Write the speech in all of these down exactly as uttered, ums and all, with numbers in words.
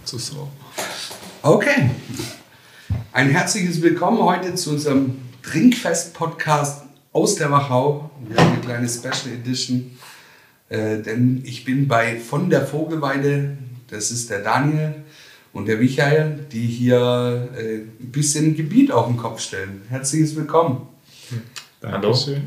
dazu sagen. Okay. Ein herzliches Willkommen heute zu unserem Trinkfest-Podcast aus der Wachau. Wir haben eine kleine Special Edition, äh, denn ich bin bei von der Vogelweide, das ist der Daniel und der Michael, die hier äh, ein bisschen Gebiet auf den Kopf stellen. Herzliches Willkommen. Dankeschön.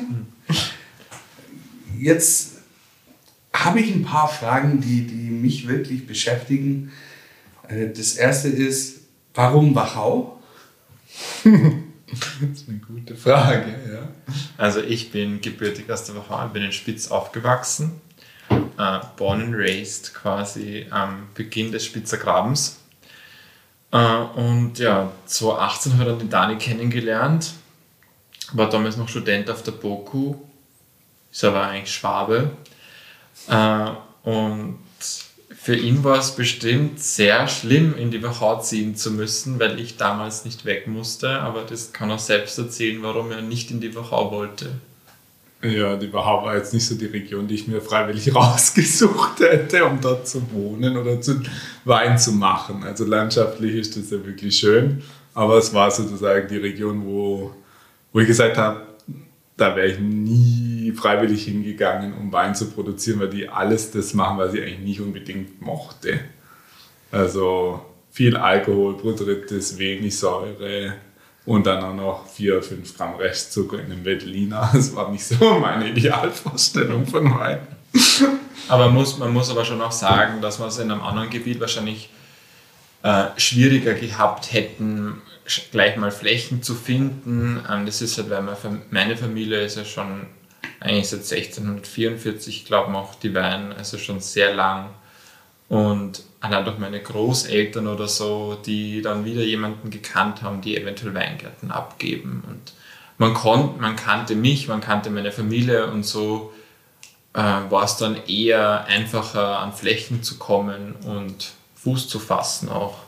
Jetzt habe ich ein paar Fragen, die, die mich wirklich beschäftigen. Das erste ist, warum Wachau? Das ist eine gute Frage, ja. Also ich bin gebürtig aus der Wachau, bin in Spitz aufgewachsen, äh, born and raised quasi am Beginn des Spitzer Grabens. Äh, und ja, zweitausendachtzehn habe ich dann den Dani kennengelernt, war damals noch Student auf der BOKU, ist aber eigentlich Schwabe. Äh, und für ihn war es bestimmt sehr schlimm, in die Wachau ziehen zu müssen, weil ich damals nicht weg musste, aber das kann er selbst erzählen, warum er nicht in die Wachau wollte. Ja, die Wachau war jetzt nicht so die Region, die ich mir freiwillig rausgesucht hätte, um dort zu wohnen oder zu Wein zu machen. Also landschaftlich ist das ja wirklich schön, aber es war sozusagen die Region, wo, wo ich gesagt habe, da wäre ich nie freiwillig hingegangen, um Wein zu produzieren, weil die alles das machen, was ich eigentlich nicht unbedingt mochte. Also viel Alkohol, Botrytis, wenig Säure und dann auch noch vier, fünf Gramm Restzucker in einem Veltliner. Das war nicht so meine Idealvorstellung von Wein. Aber muss, man muss aber schon auch sagen, dass wir es in einem anderen Gebiet wahrscheinlich äh, schwieriger gehabt hätten, gleich mal Flächen zu finden. Das ist halt, weil meine Familie ist ja schon eigentlich seit sechzehnhundertvierundvierzig, glaube ich, macht die Wein, also schon sehr lang. Und allein durch meine Großeltern oder so, die dann wieder jemanden gekannt haben, die eventuell Weingärten abgeben. Und man, kon, man kannte mich, man kannte meine Familie und so äh, war es dann eher einfacher, an Flächen zu kommen und Fuß zu fassen auch.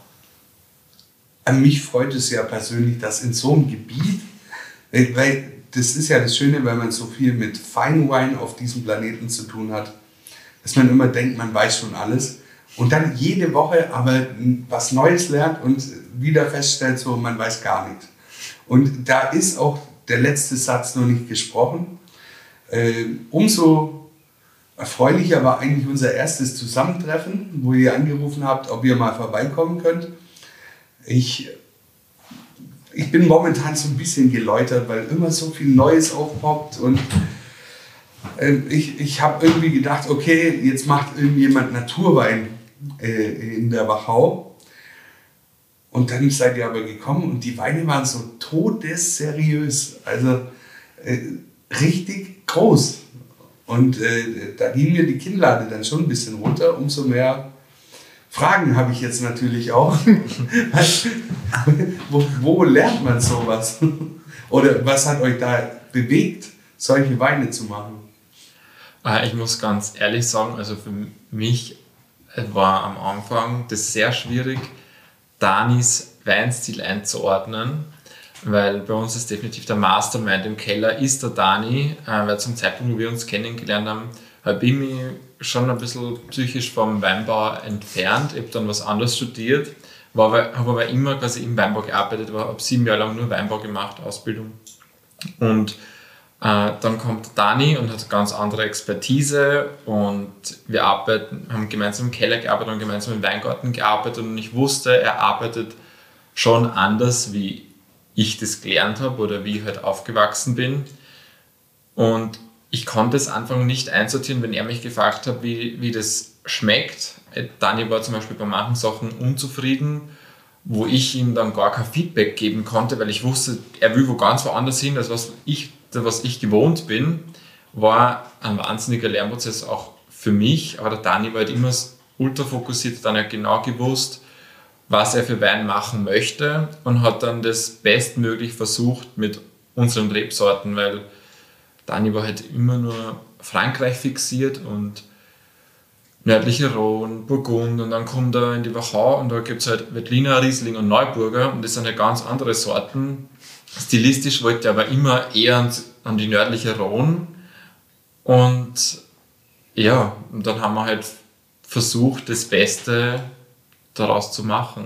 Mich freut es ja persönlich, dass in so einem Gebiet, weil das ist ja das Schöne, weil man so viel mit Fine Wine auf diesem Planeten zu tun hat, dass man immer denkt, man weiß schon alles und dann jede Woche aber was Neues lernt und wieder feststellt, so man weiß gar nichts. Und da ist auch der letzte Satz noch nicht gesprochen. Äh, umso erfreulicher war eigentlich unser erstes Zusammentreffen, wo ihr angerufen habt, ob ihr mal vorbeikommen könnt. Ich, ich bin momentan so ein bisschen geläutert, weil immer so viel Neues aufpoppt und äh, ich, ich habe irgendwie gedacht, okay, jetzt macht irgendjemand Naturwein äh, in der Wachau und dann seid ihr aber gekommen und die Weine waren so todesseriös, also äh, richtig groß und äh, da ging mir die Kinnlade dann schon ein bisschen runter, umso mehr Fragen habe ich jetzt natürlich auch. wo, wo lernt man sowas? Oder was hat euch da bewegt, solche Weine zu machen? Ich muss ganz ehrlich sagen, also für mich war am Anfang das sehr schwierig, Danis Weinstil einzuordnen, weil bei uns ist definitiv der Mastermind im Keller ist der Dani, weil zum Zeitpunkt, wo wir uns kennengelernt haben, habe ich mich schon ein bisschen psychisch vom Weinbau entfernt. Ich habe dann was anderes studiert, habe aber immer quasi im Weinbau gearbeitet, habe sieben Jahre lang nur Weinbau gemacht, Ausbildung. Und äh, dann kommt Dani und hat ganz andere Expertise und wir arbeiten, haben gemeinsam im Keller gearbeitet und gemeinsam im Weingarten gearbeitet und ich wusste, er arbeitet schon anders, wie ich das gelernt habe oder wie ich halt aufgewachsen bin. Und ich konnte es Anfang nicht einsortieren, wenn er mich gefragt hat, wie, wie das schmeckt. Dani war zum Beispiel bei manchen Sachen unzufrieden, wo ich ihm dann gar kein Feedback geben konnte, weil ich wusste, er will wo ganz woanders hin, als was ich, was ich gewohnt bin. War ein wahnsinniger Lernprozess auch für mich, aber der Dani war halt immer ultra fokussiert, dann hat genau gewusst, was er für Wein machen möchte und hat dann das bestmöglich versucht mit unseren Rebsorten, weil Dani war halt immer nur Frankreich fixiert und nördliche Rhone, Burgund und dann kommt er in die Wachau und da gibt es halt Veltliner, Riesling und Neuburger und das sind halt ganz andere Sorten. Stilistisch wollte er aber immer eher an, an die nördliche Rhone und ja, und dann haben wir halt versucht, das Beste daraus zu machen?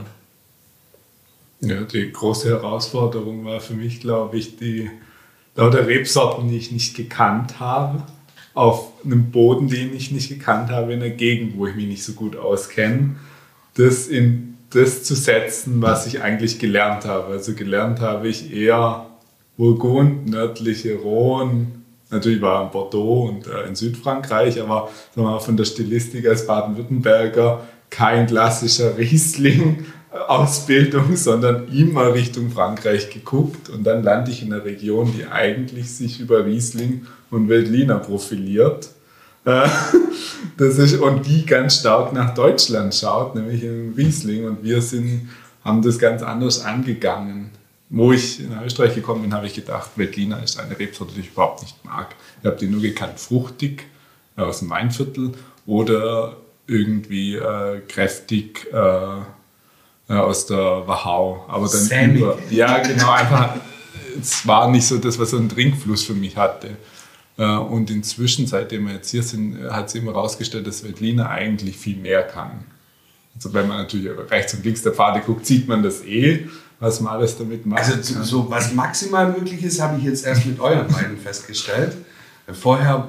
Ja, die große Herausforderung war für mich, glaube ich, die lauter Rebsorten, die ich nicht gekannt habe, auf einem Boden, den ich nicht gekannt habe, in einer Gegend, wo ich mich nicht so gut auskenne, das in das zu setzen, was ich eigentlich gelernt habe. Also gelernt habe ich eher Burgund, nördliche Rhône, natürlich war in Bordeaux und äh, in Südfrankreich, aber sagen wir mal, von der Stilistik als Baden-Württemberger kein klassischer Riesling-Ausbildung, sondern immer Richtung Frankreich geguckt. Und dann lande ich in einer Region, die eigentlich sich über Riesling und Veltliner profiliert. Äh, das ist, und die ganz stark nach Deutschland schaut, nämlich in Riesling. Und wir sind, haben das ganz anders angegangen. Wo ich nach Österreich gekommen bin, habe ich gedacht, Veltliner ist eine Rebsorte, die ich überhaupt nicht mag. Ich habe die nur gekannt, fruchtig, äh, aus dem Weinviertel oder irgendwie äh, kräftig äh, äh, aus der Wachau. Aber dann über, ja, genau, einfach, es war nicht so das, was so einen Trinkfluss für mich hatte. Äh, und inzwischen, seitdem wir jetzt hier sind, hat sich immer herausgestellt, dass Veltliner eigentlich viel mehr kann. Also wenn man natürlich rechts und links der Pfade guckt, sieht man das eh, was man alles damit macht. Also so was maximal möglich ist, habe ich jetzt erst mit euren beiden festgestellt. Vorher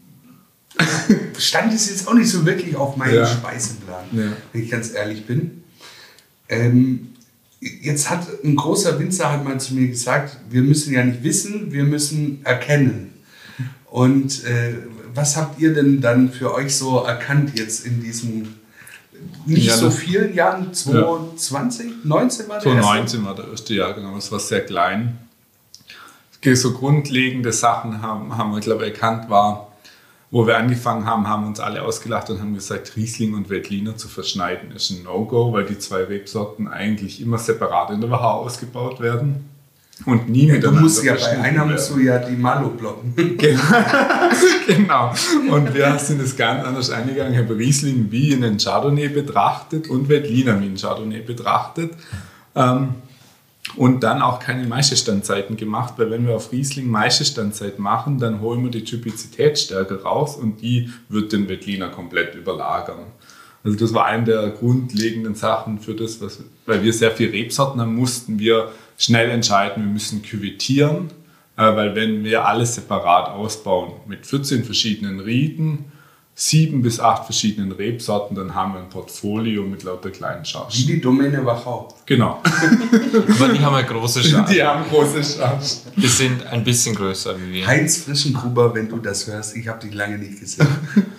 stand es jetzt auch nicht so wirklich auf meinem ja. Speiseplan, ja. wenn ich ganz ehrlich bin. Ähm, jetzt hat ein großer Winzer halt mal zu mir gesagt, wir müssen ja nicht wissen, wir müssen erkennen. Und äh, was habt ihr denn dann für euch so erkannt jetzt in diesem nicht ja, so vielen Jahren? zwanzig neunzehn war der erste? zwanzig neunzehn war der erste Jahr, genau. Es war sehr klein. So grundlegende Sachen haben, haben wir, glaube ich, erkannt, war, wo wir angefangen haben, haben uns alle ausgelacht und haben gesagt, Riesling und Veltliner zu verschneiden ist ein No-Go, weil die zwei Rebsorten eigentlich immer separat in der Wachau ausgebaut werden und nie ja, miteinander. Du musst ja bei einer musst du ja die Malo blocken. Genau. Und wir sind es ganz anders eingegangen. Ich habe Riesling wie einen Chardonnay betrachtet und Veltliner wie einen Chardonnay betrachtet. Ähm, Und dann auch keine Maischestandzzeiten gemacht, weil wenn wir auf Riesling Maischestandzeit machen, dann holen wir die Typizität stärker raus und die wird den Veltliner komplett überlagern. Also das war eine der grundlegenden Sachen für das, was, weil wir sehr viele Rebsorten haben, mussten wir schnell entscheiden, wir müssen küvettieren, weil wenn wir alles separat ausbauen mit vierzehn verschiedenen Rieden, sieben bis acht verschiedenen Rebsorten, dann haben wir ein Portfolio mit lauter kleinen Chargen. Wie die Domäne Wachau. Genau. Aber die haben eine große Charge. Die haben große Charge. Die sind ein bisschen größer wie wir. Heinz Frischengruber, wenn du das hörst, ich habe dich lange nicht gesehen.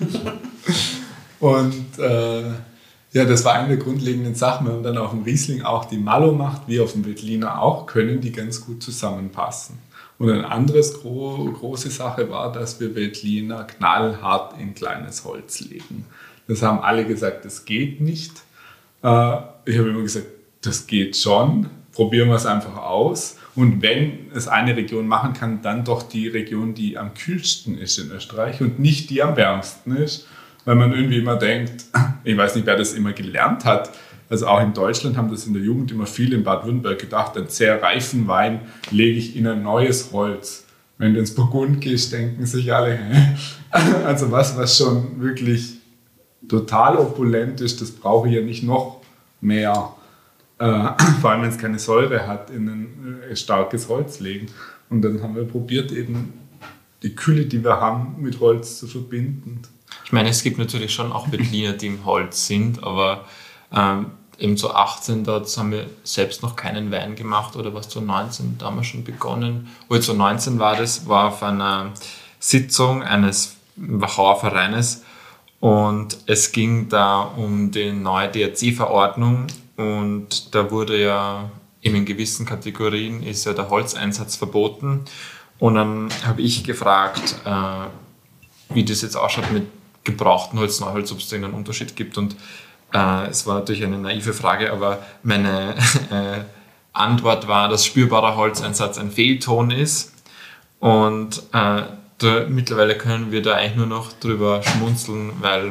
Und äh, ja, das war eine der grundlegenden Sachen. Wenn man dann auf dem Riesling auch die Malo macht, wie auf dem Veltliner auch, können die ganz gut zusammenpassen. Und eine andere gro- große Sache war, dass wir Veltliner knallhart in kleines Holz legen. Das haben alle gesagt, das geht nicht. Äh, ich habe immer gesagt, das geht schon. Probieren wir es einfach aus. Und wenn es eine Region machen kann, dann doch die Region, die am kühlsten ist in Österreich und nicht die am wärmsten ist. Weil man irgendwie immer denkt, ich weiß nicht, wer das immer gelernt hat, also auch in Deutschland haben das in der Jugend immer viel in Baden-Württemberg gedacht, einen sehr reifen Wein lege ich in ein neues Holz. Wenn du ins Burgund gehst, denken sich alle, hä? Also was, was schon wirklich total opulent ist, das brauche ich ja nicht noch mehr, äh, vor allem wenn es keine Säure hat, in ein äh, starkes Holz legen. Und dann haben wir probiert, eben die Kühle, die wir haben, mit Holz zu verbinden. Ich meine, es gibt natürlich schon auch Veltliner, die im Holz sind, aber ähm, eben zu achtzehn, da haben wir selbst noch keinen Wein gemacht, oder was zu neunzehn, da haben wir schon begonnen. Wo zu neunzehn war das, war auf einer Sitzung eines Wachauer Vereines und es ging da um die neue D R C-Verordnung und da wurde ja eben in gewissen Kategorien ist ja der Holzeinsatz verboten und dann habe ich gefragt, äh, wie das jetzt ausschaut mit gebrauchten Holz, Neuholz, ob es da einen Unterschied gibt und äh, es war natürlich eine naive Frage, aber meine äh, Antwort war, dass spürbarer Holzeinsatz ein Fehlton ist und äh, da, mittlerweile können wir da eigentlich nur noch drüber schmunzeln, weil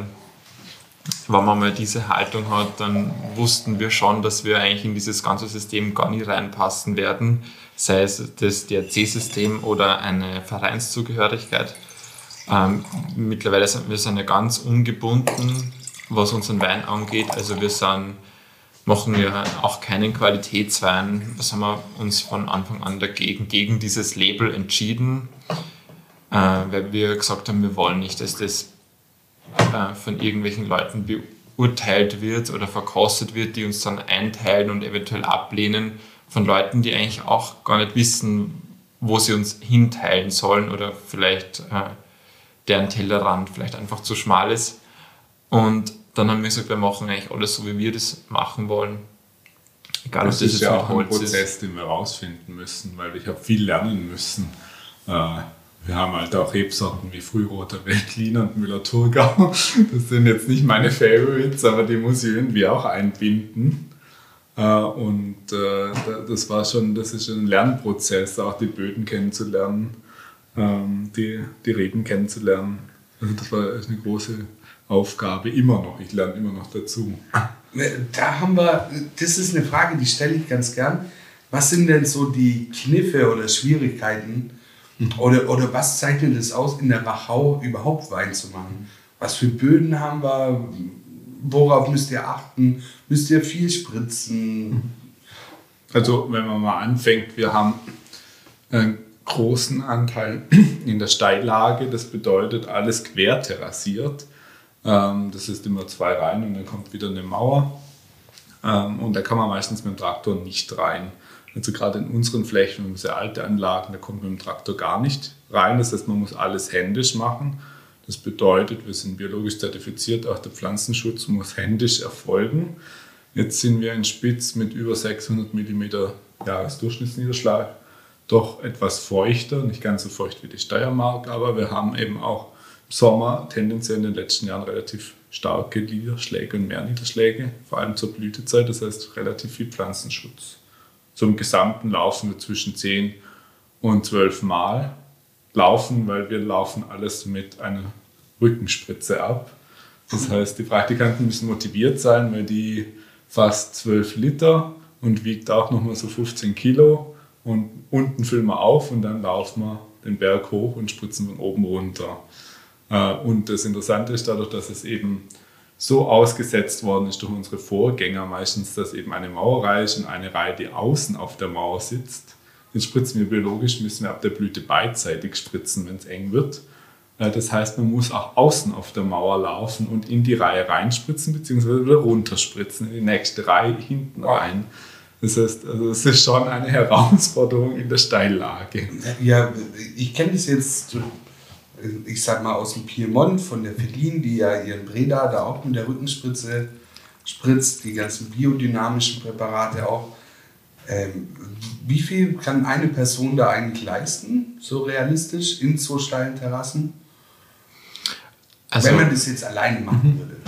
wenn man mal diese Haltung hat, dann wussten wir schon, dass wir eigentlich in dieses ganze System gar nie reinpassen werden, sei es das D R C-System oder eine Vereinszugehörigkeit. Ähm, mittlerweile sind wir sind ja ganz ungebunden, was unseren Wein angeht. Also wir sind machen wir auch keinen Qualitätswein. Das haben wir uns von Anfang an dagegen, gegen dieses Label entschieden, äh, weil wir gesagt haben, wir wollen nicht, dass das äh, von irgendwelchen Leuten beurteilt wird oder verkostet wird, die uns dann einteilen und eventuell ablehnen, von Leuten, die eigentlich auch gar nicht wissen, wo sie uns hinteilen sollen oder vielleicht äh, deren Tellerrand vielleicht einfach zu schmal ist. Und dann haben wir gesagt, wir machen eigentlich alles so, wie wir das machen wollen. Egal, das, das ist ja auch ein Prozess, ist. den wir rausfinden müssen, weil ich habe viel lernen müssen. Äh, wir haben halt auch Rebsorten wie Frühroter Veltliner und Müller-Thurgau. Das sind jetzt nicht meine Favorites, aber die muss ich irgendwie auch einbinden. Äh, und äh, das war schon, das ist ein Lernprozess, auch die Böden kennenzulernen, ähm, die, die Reben kennenzulernen. Also das war eine große Aufgabe, immer noch. Ich lerne immer noch dazu. Da haben wir, das ist eine Frage, die stelle ich ganz gern. Was sind denn so die Kniffe oder Schwierigkeiten mhm. oder, oder was zeichnet es aus, in der Wachau überhaupt Wein zu machen? Was für Böden haben wir? Worauf müsst ihr achten? Müsst ihr viel spritzen? Also wenn man mal anfängt, wir haben einen großen Anteil in der Steillage. Das bedeutet, alles quer terrassiert. Das ist immer zwei Reihen und dann kommt wieder eine Mauer. Und da kann man meistens mit dem Traktor nicht rein. Also gerade in unseren Flächen, wir haben sehr alte Anlagen, da kommt mit dem Traktor gar nicht rein. Das heißt, man muss alles händisch machen. Das bedeutet, wir sind biologisch zertifiziert, auch der Pflanzenschutz muss händisch erfolgen. Jetzt sind wir in Spitz mit über sechshundert Millimeter Jahresdurchschnittsniederschlag, doch etwas feuchter, nicht ganz so feucht wie die Steiermark, aber wir haben eben auch im Sommer tendenziell in den letzten Jahren relativ starke Niederschläge und mehr Niederschläge, vor allem zur Blütezeit, das heißt relativ viel Pflanzenschutz. Zum Gesamten laufen wir zwischen zehn und zwölf Mal laufen, weil wir laufen alles mit einer Rückenspritze ab. Das heißt, die Praktikanten müssen motiviert sein, weil die fast zwölf Liter und wiegt auch nochmal so fünfzehn Kilo und unten füllen wir auf und dann laufen wir den Berg hoch und spritzen von oben runter. Und das Interessante ist dadurch, dass es eben so ausgesetzt worden ist durch unsere Vorgänger, meistens, dass eben eine Mauerreihe ist und eine Reihe, die außen auf der Mauer sitzt. Jetzt spritzen wir biologisch, müssen wir ab der Blüte beidseitig spritzen, wenn es eng wird. Das heißt, man muss auch außen auf der Mauer laufen und in die Reihe reinspritzen, beziehungsweise wieder runterspritzen, in die nächste Reihe hinten rein. Das heißt, also es ist schon eine Herausforderung in der Steillage. Ja, ich kenne das jetzt, ich sag mal, aus dem Piemont von der Fellin, die ja ihren Breda da auch mit der Rückenspritze spritzt, die ganzen biodynamischen Präparate auch. Ähm, wie viel kann eine Person da eigentlich leisten, so realistisch, in so steilen Terrassen? Also, wenn man das jetzt alleine machen würde.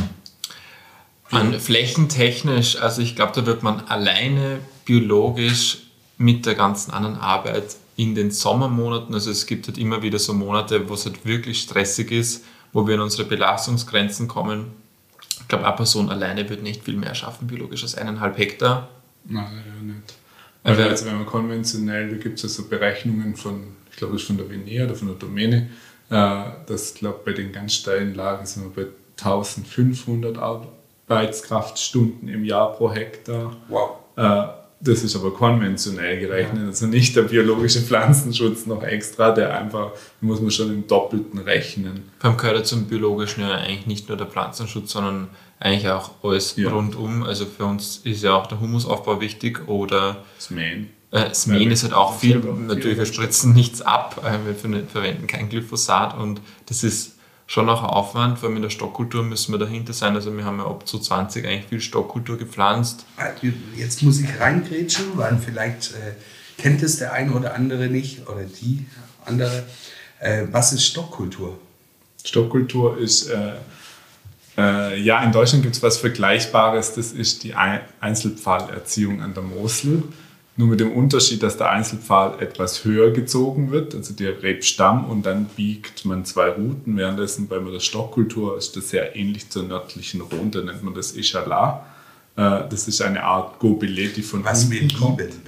An flächentechnisch, also ich glaube, da wird man alleine biologisch mit der ganzen anderen Arbeit in den Sommermonaten, also es gibt halt immer wieder so Monate, wo es halt wirklich stressig ist, wo wir an unsere Belastungsgrenzen kommen. Ich glaube, eine Person alleine wird nicht viel mehr schaffen, biologisch, als eineinhalb Hektar. Nein, ja nicht. Also, also wenn man konventionell, da gibt es ja so Berechnungen von, ich glaube, das ist von der Vinea oder von der Domäne, äh, das, glaube bei den ganz steilen Lagen sind wir bei eintausendfünfhundert Arbeitskraftstunden im Jahr pro Hektar. Wow. Äh, das ist aber konventionell gerechnet, also nicht der biologische Pflanzenschutz noch extra, der einfach, da muss man schon im Doppelten rechnen. Beim gehört zum biologischen ja eigentlich nicht nur der Pflanzenschutz, sondern eigentlich auch alles ja. rundum. Also für uns ist ja auch der Humusaufbau wichtig oder das Mähen. Äh, das Mähen ja, ist halt auch viel, natürlich wir spritzen nichts ab, äh, wir verwenden kein Glyphosat und das ist schon auch ein Aufwand, vor allem in der Stockkultur müssen wir dahinter sein. Also wir haben ja ab zu zwanzig eigentlich viel Stockkultur gepflanzt. Jetzt muss ich reingrätschen, weil vielleicht äh, kennt es der eine oder andere nicht oder die andere. Äh, was ist Stockkultur? Stockkultur ist, äh, äh, ja, in Deutschland gibt es was Vergleichbares, das ist die Einzelpfahlerziehung an der Mosel. Nur mit dem Unterschied, dass der Einzelpfahl etwas höher gezogen wird, also der Rebstamm, und dann biegt man zwei Routen. Währenddessen bei der Stockkultur ist das sehr ähnlich zur nördlichen Rhone, da nennt man das Echalat. Das ist eine Art Gobelet, die von Was unten kommt. lieben.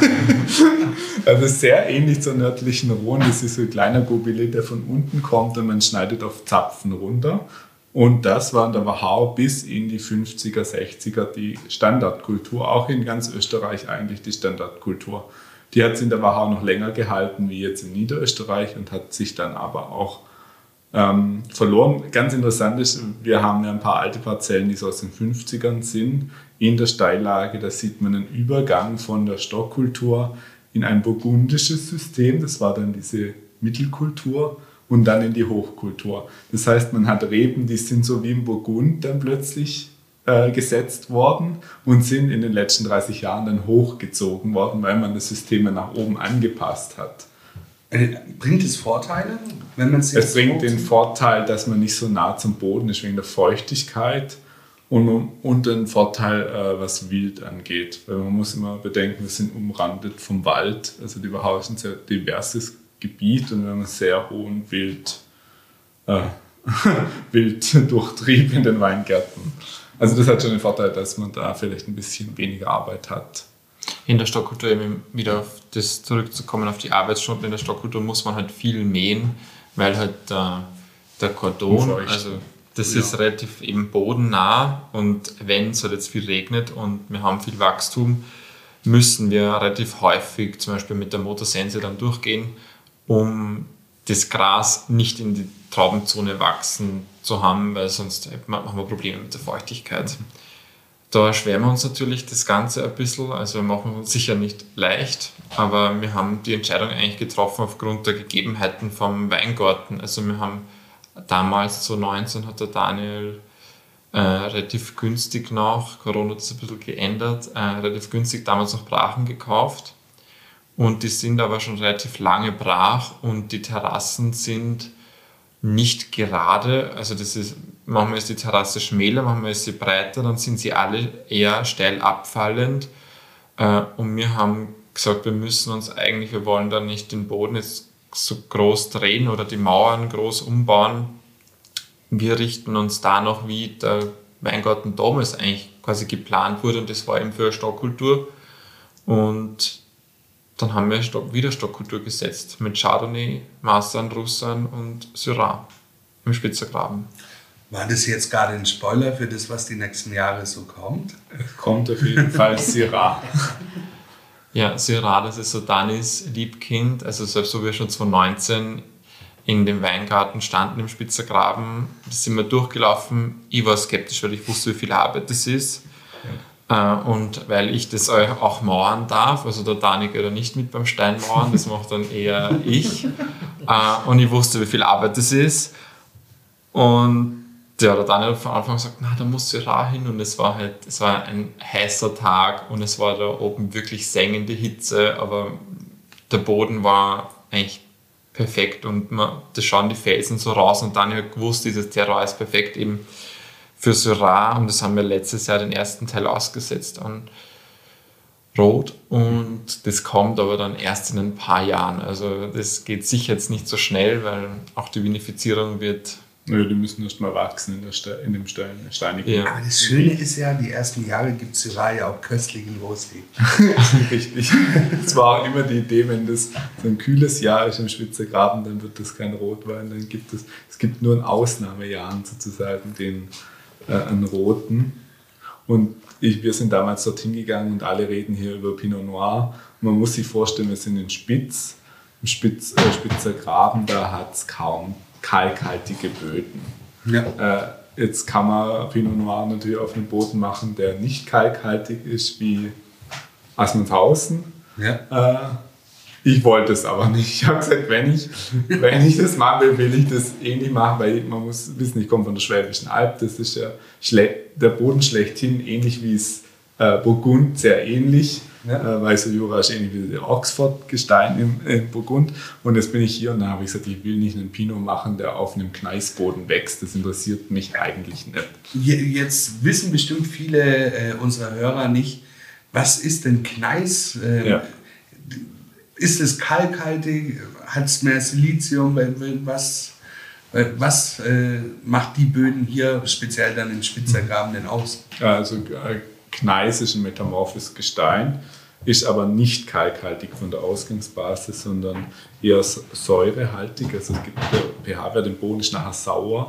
Also sehr ähnlich zur nördlichen Rhone. Das ist so ein kleiner Gobelet, der von unten kommt und man schneidet auf Zapfen runter. Und das war in der Wachau bis in die fünfziger, sechziger die Standardkultur, auch in ganz Österreich eigentlich die Standardkultur. Die hat es in der Wachau noch länger gehalten wie jetzt in Niederösterreich und hat sich dann aber auch ähm, verloren. Ganz interessant ist, wir haben ja ein paar alte Parzellen, die so aus den fünfzigern sind. In der Steillage, da sieht man einen Übergang von der Stockkultur in ein burgundisches System. Das war dann diese Mittelkultur. Und dann in die Hochkultur. Das heißt, man hat Reben, die sind so wie im Burgund dann plötzlich äh, gesetzt worden und sind in den letzten dreißig Jahren dann hochgezogen worden, weil man das System nach oben angepasst hat. Bringt es Vorteile, wenn man es Es bringt den Vorteil, dass man nicht so nah zum Boden ist wegen der Feuchtigkeit und, und den Vorteil, äh, was Wild angeht. Weil man muss immer bedenken, wir sind umrandet vom Wald. Also die Wachau ist ein sehr diverses Gebiet und wir haben einen sehr hohen Wild, äh, Wilddurchtrieb in den Weingärten. Also das hat schon den Vorteil, dass man da vielleicht ein bisschen weniger Arbeit hat. In der Stockkultur, eben wieder auf das zurückzukommen, auf die Arbeitsstunden in der Stockkultur, muss man halt viel mähen, weil halt äh, der Kordon, also das ja. ist relativ eben bodennah und wenn es halt jetzt viel regnet und wir haben viel Wachstum, müssen wir relativ häufig zum Beispiel mit der Motorsense dann durchgehen, um das Gras nicht in die Traubenzone wachsen zu haben, weil sonst haben wir Probleme mit der Feuchtigkeit. Da erschweren wir uns natürlich das Ganze ein bisschen, also wir machen uns sicher nicht leicht, aber wir haben die Entscheidung eigentlich getroffen aufgrund der Gegebenheiten vom Weingarten. Also wir haben damals, so neunzehn, hat der Daniel äh, relativ günstig noch, Corona hat das ein bisschen geändert, äh, relativ günstig damals noch Brachen gekauft. Und die sind aber schon relativ lange brach und die Terrassen sind nicht gerade, also das ist, manchmal ist die Terrasse schmäler, manchmal ist sie breiter, dann sind sie alle eher steil abfallend. Und wir haben gesagt, wir müssen uns eigentlich, wir wollen da nicht den Boden jetzt so groß drehen oder die Mauern groß umbauen. Wir richten uns da noch, wie der Weingarten damals eigentlich quasi geplant wurde und das war eben für eine Stockkultur. Und dann haben wir Stock, wieder Stockkultur gesetzt mit Chardonnay, Masern, Russern und Syrah im Spitzergraben. War das jetzt gerade ein Spoiler für das, was die nächsten Jahre so kommt? Es kommt auf jeden Fall Syrah. Ja, Syrah, das ist so Danis Liebkind. Also selbst so wir schon zwanzig neunzehn in dem Weingarten standen im Spitzergraben, da sind wir durchgelaufen. Ich war skeptisch, weil ich wusste, wie viel Arbeit das ist. Und weil ich das auch mauern darf, also der Dani geht ja nicht mit beim Steinmauern, das macht dann eher ich. Und ich wusste, wie viel Arbeit das ist. Und ja, der Dani hat von Anfang gesagt, na, da muss Syrah hin. Und es war halt, es war ein heißer Tag und es war da oben wirklich sengende Hitze, aber der Boden war eigentlich perfekt und man, da schauen die Felsen so raus und Dani hat gewusst, dieses Terroir ist perfekt eben für Syrah und das haben wir letztes Jahr den ersten Teil ausgesetzt an Rot und das kommt aber dann erst in ein paar Jahren. Also das geht sicher jetzt nicht so schnell, weil auch die Vinifizierung wird... Ja, die müssen erst mal wachsen in, der Ste in dem Stein, steinigen. Ja. Aber das Schöne ist ja, die ersten Jahre gibt Syrah ja auch köstlich in Rosé. Richtig. Es war auch immer die Idee, wenn das so ein kühles Jahr ist im Spitzergraben, dann wird das kein Rotwein, dann gibt es, es gibt nur in Ausnahmejahren sozusagen den äh, einen roten. Und ich, wir sind damals dorthin gegangen und alle reden hier über Pinot Noir. Man muss sich vorstellen, wir sind in Spitz, im Spitz, äh, Spitzergraben, da hat es kaum kalkhaltige Böden. Ja. Äh, jetzt kann man Pinot Noir natürlich auf einem Boden machen, der nicht kalkhaltig ist wie Assmannshausen. Ja. Äh, ich wollte es aber nicht. Ich habe gesagt, wenn ich, wenn ich das mache, will ich das ähnlich machen, weil man muss wissen, ich komme von der Schwäbischen Alb, das ist ja schle- der Boden schlechthin, ähnlich wie es äh, Burgund, sehr ähnlich. Ja. Äh, weil so Jura ist ähnlich wie Oxford-Gestein im, im Burgund. Und jetzt bin ich hier und da habe ich gesagt, ich will nicht einen Pinot machen, der auf einem Gneisboden wächst. Das interessiert mich eigentlich nicht. Jetzt wissen bestimmt viele äh, unserer Hörer nicht, was ist denn Gneis? Äh, ja. Ist es kalkhaltig? Hat es mehr Silizium? Was, was äh, macht die Böden hier speziell dann im Spitzergraben denn aus? Ja, also äh, Gneis ist ein metamorphes Gestein, ist aber nicht kalkhaltig von der Ausgangsbasis, sondern eher säurehaltig. Also es gibt der pH-Wert im Boden ist nachher sauer,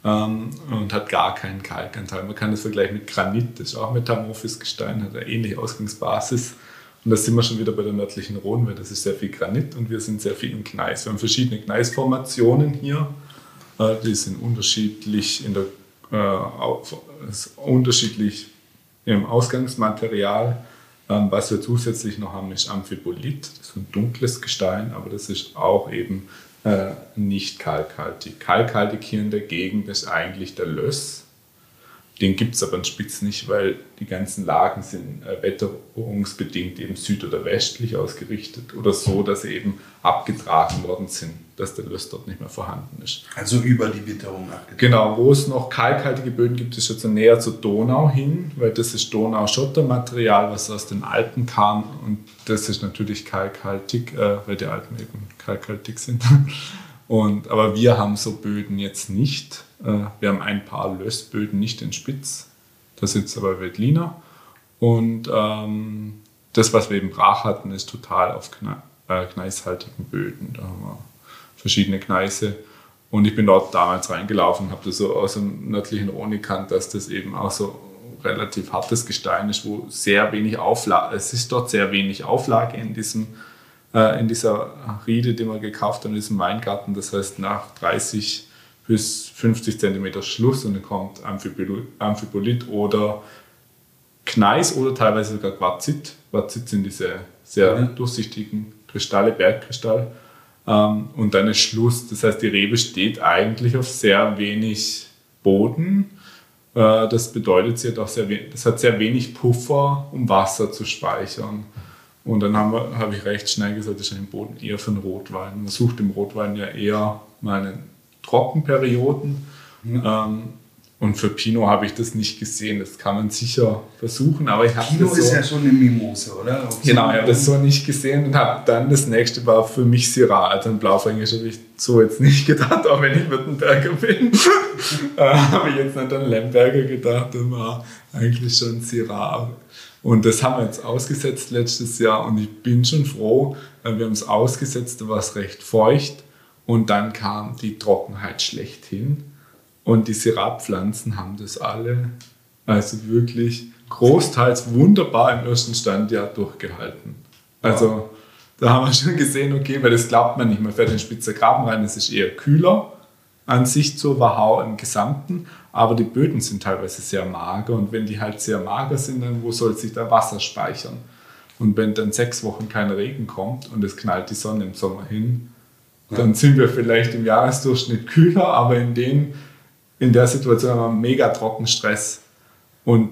ähm, und hat gar keinen Kalkanteil. Man kann das vergleichen mit Granit, das ist auch metamorphes Gestein, hat eine ähnliche Ausgangsbasis. Und da sind wir schon wieder bei der nördlichen Rhone, weil das ist sehr viel Granit und wir sind sehr viel im Gneis. Wir haben verschiedene Gneisformationen hier, äh, die sind unterschiedlich in der äh, auf, unterschiedlich im Ausgangsmaterial. Ähm, was wir zusätzlich noch haben, ist Amphibolit, das ist ein dunkles Gestein, aber das ist auch eben äh, nicht kalkhaltig. Kalkhaltig hier in der Gegend ist eigentlich der Löss. Den gibt es aber in Spitz nicht, weil die ganzen Lagen sind äh, wetterungsbedingt eben süd- oder westlich ausgerichtet oder so, dass sie eben abgetragen worden sind, dass der Löss dort nicht mehr vorhanden ist. Also über die Witterung abgetragen. Genau, wo es noch kalkhaltige Böden gibt, ist jetzt näher zur Donau hin, weil das ist Donau-Schottermaterial, was aus den Alpen kam und das ist natürlich kalkhaltig, äh, weil die Alpen eben kalkhaltig sind. Und, aber wir haben so Böden jetzt nicht. Wir haben ein paar Lössböden nicht in Spitz. Da sitzt aber Veltliner. Und ähm, das, was wir eben brach hatten, ist total auf Gna- äh, gneishaltigen Böden. Da haben wir verschiedene Gneise. Und ich bin dort damals reingelaufen und habe das so aus dem nördlichen Rhone gekannt, dass das eben auch so relativ hartes Gestein ist, wo sehr wenig Auflage, es ist dort sehr wenig Auflage in diesem in dieser Riede, die wir gekauft haben, in diesem Weingarten. Das heißt, nach dreißig bis fünfzig Zentimeter Schluss und dann kommt Amphibolit, Amphibolit oder Gneis oder teilweise sogar Quarzit. Quarzit sind diese sehr mhm. durchsichtigen Kristalle, Bergkristall. Und dann ist Schluss. Das heißt, die Rebe steht eigentlich auf sehr wenig Boden. Das bedeutet, sie hat auch sehr wenig, das hat sehr wenig Puffer, um Wasser zu speichern. Und dann habe hab ich recht schnell gesagt, das ist ein Boden eher für einen Rotwein. Man sucht im Rotwein ja eher mal Trockenperioden. Mhm. Ähm, und für Pinot habe ich das nicht gesehen. Das kann man sicher versuchen. Aber ich Pinot das ist so, ja schon eine Mimose, oder? Auf genau, so ich habe das so nicht gesehen und habe dann das nächste war für mich Syrah. Also ein Blaufränkisch habe ich so jetzt nicht gedacht, auch wenn ich Württemberger bin. äh, habe ich jetzt nicht an Lemberger gedacht, das war eigentlich schon Syrah. Und das haben wir jetzt ausgesetzt letztes Jahr und ich bin schon froh, weil wir haben es ausgesetzt, da war es recht feucht und dann kam die Trockenheit schlechthin und die Syrah-Pflanzen haben das alle, also wirklich großteils wunderbar im ersten Standjahr durchgehalten. Also da haben wir schon gesehen, okay, weil das glaubt man nicht, man fährt in den Spitzer Graben rein, es ist eher kühler an sich zur Wachau im Gesamten, aber die Böden sind teilweise sehr mager und wenn die halt sehr mager sind, dann wo soll sich da Wasser speichern? Und wenn dann sechs Wochen kein Regen kommt und es knallt die Sonne im Sommer hin, ja. dann sind wir vielleicht im Jahresdurchschnitt kühler, aber in, den, in der Situation haben wir mega Trockenstress und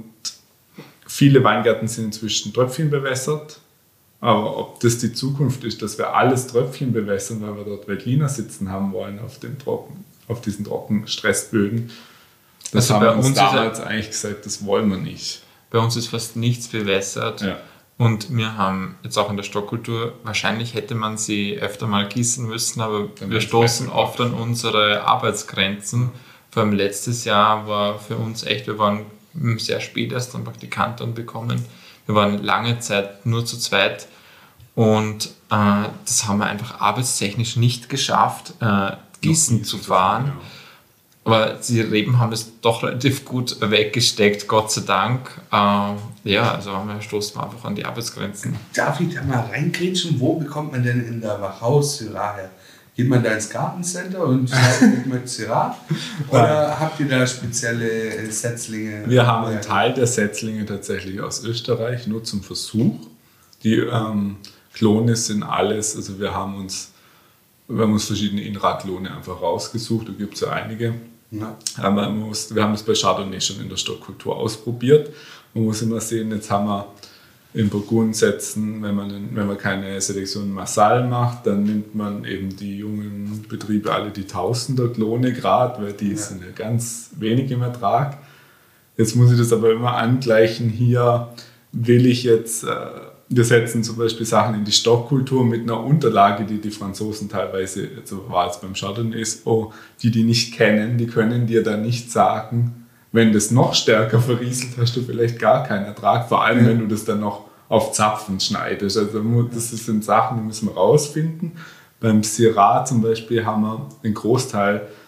viele Weingärten sind inzwischen tröpfchenbewässert. Aber ob das die Zukunft ist, dass wir alles Tröpfchen bewässern, weil wir dort Veltliner sitzen haben wollen auf, dem Trocken, auf diesen Trockenstressböden, das also haben wir uns, uns damals ja, eigentlich gesagt, das wollen wir nicht. Bei uns ist fast nichts bewässert ja. und wir haben jetzt auch in der Stockkultur, wahrscheinlich hätte man sie öfter mal gießen müssen, aber Dann wir stoßen oft an unsere Arbeitsgrenzen. Vor allem letztes Jahr war für uns echt, wir waren sehr spät erst an Praktikanten bekommen. Wir waren lange Zeit nur zu zweit und äh, das haben wir einfach arbeitstechnisch nicht geschafft, äh, Gießen zu fahren. Ja. Aber die Reben haben das doch relativ gut weggesteckt, Gott sei Dank. Äh, ja, also haben wir, stoßen wir einfach an die Arbeitsgrenzen. Darf ich da mal reingrätschen? Wo bekommt man denn in der Wachau Syrah her? Geht man da ins Gartencenter und sagt, ich möchte Syrah? Oder habt ihr da spezielle Setzlinge? Wir haben einen Teil der Setzlinge tatsächlich aus Österreich, nur zum Versuch. Die ähm, Klone sind alles, also wir haben uns, wir haben uns verschiedene Inra-Klone einfach rausgesucht, da gibt es ja einige. Ja. Aber man muss, wir haben das bei Chardonnay schon in der Stockkultur ausprobiert. Man muss immer sehen, jetzt haben wir in Burgund setzen, wenn man, wenn man keine Selektion Massal macht, dann nimmt man eben die jungen Betriebe alle die Tausender-Klone gerade, weil die ja. sind ja ganz wenig im Ertrag. Jetzt muss ich das aber immer angleichen. Hier will ich jetzt, äh, wir setzen zum Beispiel Sachen in die Stockkultur mit einer Unterlage, die die Franzosen teilweise, also war es beim Chardonnay, oh, die die nicht kennen, die können dir dann nicht sagen, wenn das noch stärker verrieselt, hast du vielleicht gar keinen Ertrag, vor allem wenn du das dann noch auf Zapfen schneidest. Also das sind Sachen, die müssen wir rausfinden. Beim Syrah zum Beispiel haben wir den Großteil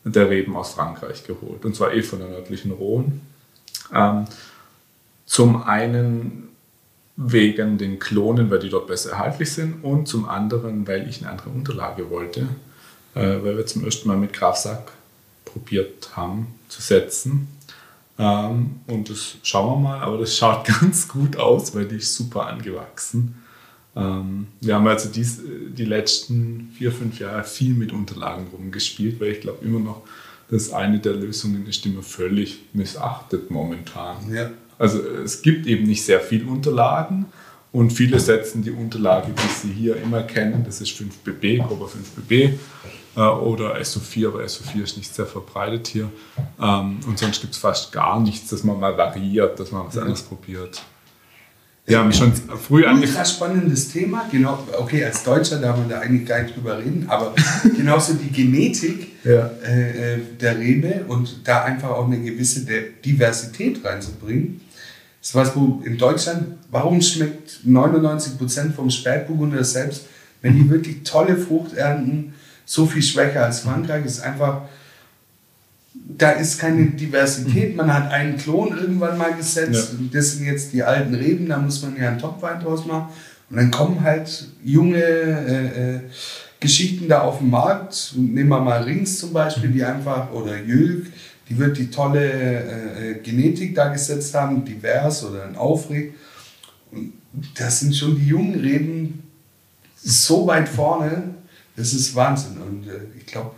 der Reben aus Frankreich geholt. Und zwar eh von der nördlichen Rhone. Ähm, zum einen wegen den Klonen, weil die dort besser erhaltlich sind, und zum anderen, weil ich eine andere Unterlage wollte, äh, weil wir zum ersten Mal mit Grafsack probiert haben zu setzen. Ähm, und das schauen wir mal, aber das schaut ganz gut aus, weil die ist super angewachsen. Ähm, wir haben also dies, die letzten vier, fünf Jahre viel mit Unterlagen rumgespielt, weil ich glaube immer noch, dass eine der Lösungen ist, die man völlig missachtet momentan. Ja. Also es gibt eben nicht sehr viel Unterlagen und viele setzen die Unterlage, die sie hier immer kennen, das ist fünf B B, Cobra fünf B B äh, oder S O vier, aber S O vier ist nicht sehr verbreitet hier. Ähm, und sonst gibt es fast gar nichts, dass man mal variiert, dass man was ja. anderes probiert. Wir haben schon früh angefangen. Ein spannendes Thema, genau. Okay, als Deutscher darf man da eigentlich gar nicht drüber reden, aber genauso die Genetik ja. äh, der Rebe und da einfach auch eine gewisse Diversität reinzubringen. Das ist was, wo in Deutschland, warum schmeckt neunundneunzig Prozent vom Spätburgunder selbst, wenn die wirklich tolle Frucht ernten, so viel schwächer als Frankreich, ist einfach, da ist keine Diversität, man hat einen Klon irgendwann mal gesetzt, ja. das sind jetzt die alten Reben, da muss man ja einen Topwein draus machen und dann kommen halt junge äh, äh, Geschichten da auf den Markt, nehmen wir mal Rings zum Beispiel, die einfach, oder Jülk, die wird die tolle äh, Genetik da gesetzt haben, divers oder ein Aufreg. Und das sind schon die jungen Reben so weit vorne, das ist Wahnsinn. Und äh, ich glaube,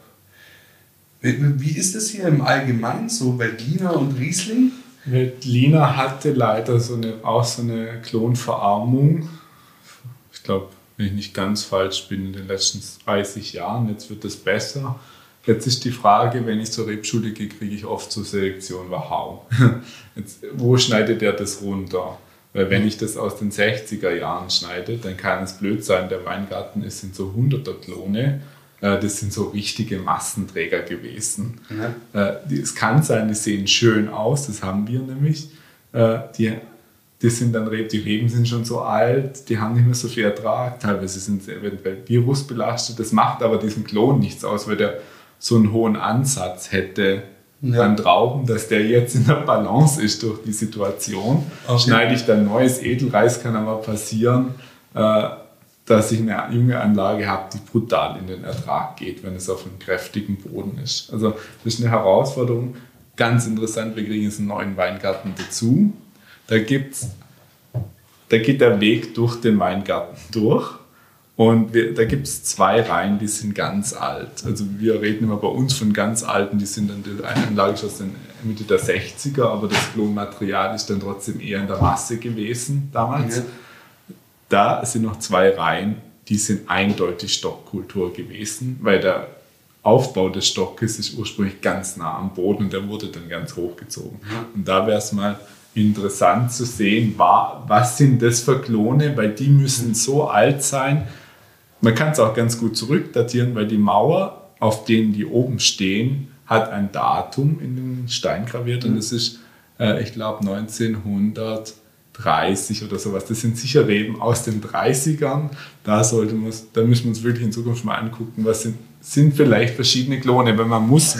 wie ist das hier im Allgemeinen, so Veltliner und Riesling? Veltliner hatte leider so eine, auch so eine Klonverarmung. Ich glaube, wenn ich nicht ganz falsch bin, in den letzten dreißig Jahren. Jetzt wird es besser. Jetzt ist die Frage, wenn ich zur Rebschule gehe, kriege ich oft zur Selektion, wow. Jetzt, wo schneidet der das runter? Weil wenn ich das aus den sechziger Jahren schneide, dann kann es blöd sein, der Weingarten ist in so hunderter Klone. Das sind so richtige Massenträger gewesen. Ja. Es kann sein, die sehen schön aus, das haben wir nämlich. Die, die, sind dann, die Reben sind schon so alt, die haben nicht mehr so viel Ertrag. Teilweise sind sie eventuell virusbelastet. Das macht aber diesem Klon nichts aus, weil der so einen hohen Ansatz hätte ja. an Trauben, dass der jetzt in der Balance ist durch die Situation. Okay. Schneide ich dann neues Edelreis, kann aber passieren, äh, dass ich eine junge Anlage habe, die brutal in den Ertrag geht, wenn es auf einem kräftigen Boden ist. Also das ist eine Herausforderung. Ganz interessant, wir kriegen jetzt einen neuen Weingarten dazu. Da, gibt's, da geht der Weg durch den Weingarten durch. Und wir, da gibt es zwei Reihen, die sind ganz alt. Also wir reden immer bei uns von ganz alten, die sind dann die eine Anlage schon aus der Mitte der sechziger, aber das Klonmaterial ist dann trotzdem eher in der Masse gewesen damals. Ja. Da sind noch zwei Reihen, die sind eindeutig Stockkultur gewesen, weil der Aufbau des Stockes ist ursprünglich ganz nah am Boden und der wurde dann ganz hochgezogen. Ja. Und da wäre es mal interessant zu sehen, war, was sind das für Klone, weil die müssen so alt sein. Man kann es auch ganz gut zurückdatieren, weil die Mauer, auf denen die oben stehen, hat ein Datum in den Stein graviert und das ist, äh, ich glaube, neunzehnhundertdreißig oder sowas. Das sind sicher Reben aus den dreißigern. Da, sollte man, da müssen wir uns wirklich in Zukunft mal angucken, was sind, sind vielleicht verschiedene Klone, weil man muss,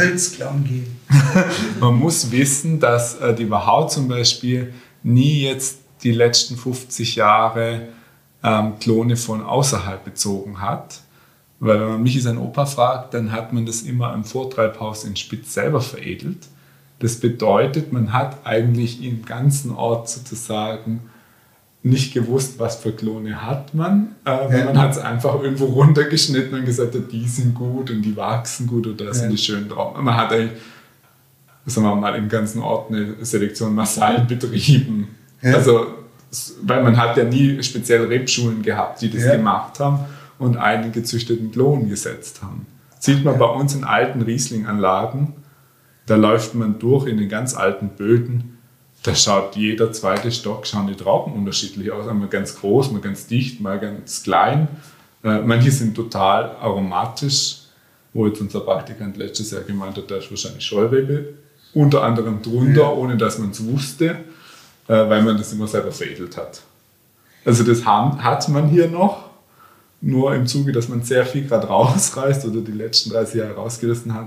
man muss wissen, dass äh, die Wachau zum Beispiel nie jetzt die letzten fünfzig Jahre ähm, Klone von außerhalb bezogen hat. Weil wenn man mich, sein Opa, fragt, dann hat man das immer im Vortreibhaus in Spitz selber veredelt. Das bedeutet, man hat eigentlich im ganzen Ort sozusagen nicht gewusst, was für Klone hat man. Äh, ja. Man hat es einfach irgendwo runtergeschnitten und gesagt, die sind gut und die wachsen gut oder da sind ja. die schön drauf. Man hat eigentlich, sagen wir mal, im ganzen Ort eine Selektion massal betrieben. Ja. Also, weil man hat ja nie speziell Rebschulen gehabt, die das ja. gemacht haben und einen gezüchteten Klon gesetzt haben. Sieht man ja. bei uns in alten Riesling-Anlagen, da läuft man durch in den ganz alten Böden, da schaut jeder zweite Stock, schauen die Trauben unterschiedlich aus, einmal ganz groß, mal ganz dicht, mal ganz klein. Äh, manche sind total aromatisch, wo jetzt unser Praktikant letztes Jahr gemeint hat, da ist wahrscheinlich Scheurebe unter anderem drunter, ja. ohne dass man es wusste, äh, weil man das immer selber veredelt hat. Also das haben, hat man hier noch, nur im Zuge, dass man sehr viel gerade rausreißt oder die letzten dreißig Jahre rausgerissen hat,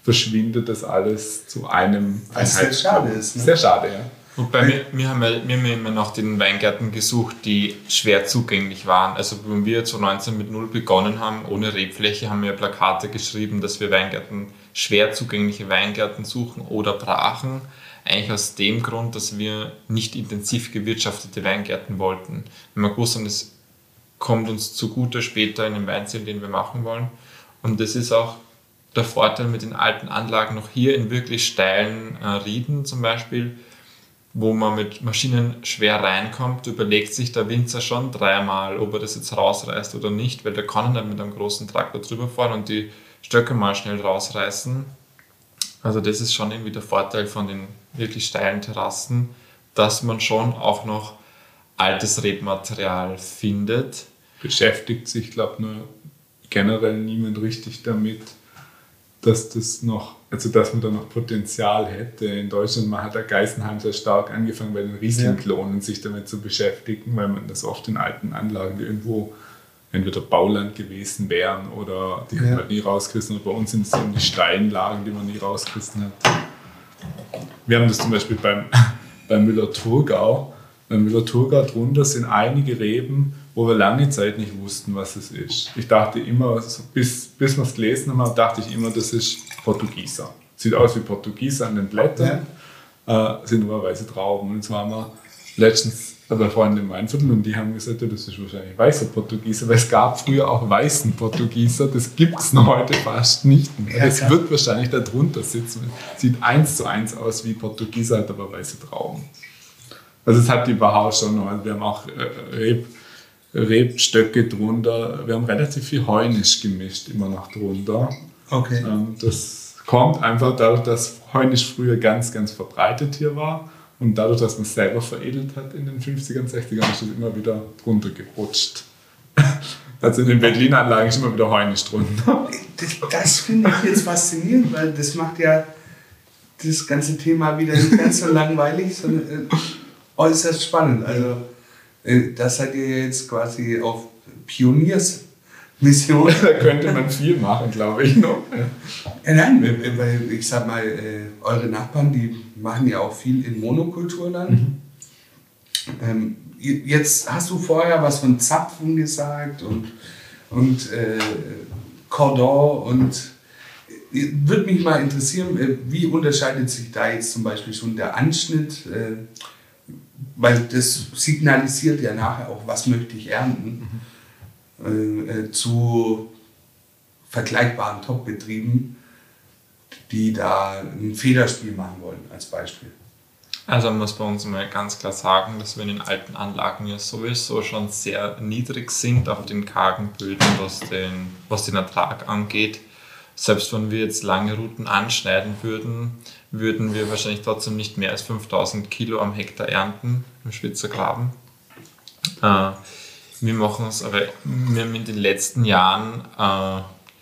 verschwindet das alles zu einem Was sehr schade ist. Ne? Sehr schade, ja. Wobei wir, wir, haben ja, wir haben ja immer nach den Weingärten gesucht, die schwer zugänglich waren. Also wenn wir zwanzig neunzehn mit null begonnen haben, ohne Rebfläche, haben wir Plakate geschrieben, dass wir Weingärten, schwer zugängliche Weingärten suchen oder brachen. Eigentlich aus dem Grund, dass wir nicht intensiv gewirtschaftete Weingärten wollten. Wenn wir gewusst haben, das kommt uns zugute später in den Weinziel, den wir machen wollen. Und das ist auch der Vorteil mit den alten Anlagen noch hier in wirklich steilen äh, Rieden zum Beispiel, wo man mit Maschinen schwer reinkommt, überlegt sich der Winzer schon dreimal, ob er das jetzt rausreißt oder nicht, weil der kann dann mit einem großen Traktor drüber fahren und die Stöcke mal schnell rausreißen. Also das ist schon irgendwie der Vorteil von den wirklich steilen Terrassen, dass man schon auch noch altes Rebmaterial findet. Beschäftigt sich, glaube ich, nur generell niemand richtig damit, dass das noch, also dass man da noch Potenzial hätte. In Deutschland, man hat der Geisenheim sehr stark angefangen, bei den Riesling-Klonen sich damit zu beschäftigen, weil man das oft in alten Anlagen, die irgendwo entweder Bauland gewesen wären oder die ja. hat man nie rausgerissen. Und bei uns sind es eben die Steinlagen, die man nie rausgerissen hat. Wir haben das zum Beispiel beim, beim Müller-Thurgau. Beim Müller-Thurgau drunter sind einige Reben, wo wir lange Zeit nicht wussten, was es ist. Ich dachte immer, bis, bis wir es gelesen haben, dachte ich immer, das ist Portugieser. Sieht aus wie Portugieser an den Blättern, ja. äh, sind aber weiße Trauben. Und jetzt waren wir letztens bei Freunden im Weinviertel und die haben gesagt, ja, das ist wahrscheinlich weißer Portugieser, weil es gab früher auch weißen Portugieser, das gibt es noch heute fast nicht mehr. Ja, das wird wahrscheinlich da drunter sitzen. Sieht eins zu eins aus wie Portugieser, hat aber weiße Trauben. Also es hat die Bauhaus schon noch. Also wir haben auch äh, Reb, Rebstöcke drunter. Wir haben relativ viel Heunisch gemischt, immer noch drunter. Okay. Ähm, das kommt einfach dadurch, dass Heunisch früher ganz, ganz verbreitet hier war. Und dadurch, dass man es selber veredelt hat in den fünfzigern, sechzigern, ist es immer wieder drunter gerutscht. Also in den Veltliner-Anlagen ist immer wieder Heunisch drunter. Das, das finde ich jetzt faszinierend, weil das macht ja das ganze Thema wieder nicht ganz so langweilig, sondern äh, äußerst spannend. Also äh, das seid ihr jetzt quasi auf Pioniersmission. Da könnte man viel machen, glaube ich noch. Ja, nein, weil ich sag mal, äh, eure Nachbarn, die machen ja auch viel in Monokulturland. Mhm. Ähm, jetzt hast du vorher was von Zapfen gesagt und, und äh, Cordon und äh, würde mich mal interessieren, äh, wie unterscheidet sich da jetzt zum Beispiel schon der Anschnitt, äh, weil das signalisiert ja nachher auch, was möchte ich ernten, mhm. äh, äh, zu vergleichbaren Top-Betrieben, die da ein Federspiel machen wollen, als Beispiel. Also man muss bei uns mal ganz klar sagen, dass wir in den alten Anlagen ja sowieso schon sehr niedrig sind auf den kargen Böden, was den, was den Ertrag angeht. Selbst wenn wir jetzt lange Routen anschneiden würden, würden wir wahrscheinlich trotzdem nicht mehr als fünftausend Kilo am Hektar ernten im Schwitzer Graben. Äh, wir machen es aber, wir haben in den letzten Jahren, äh,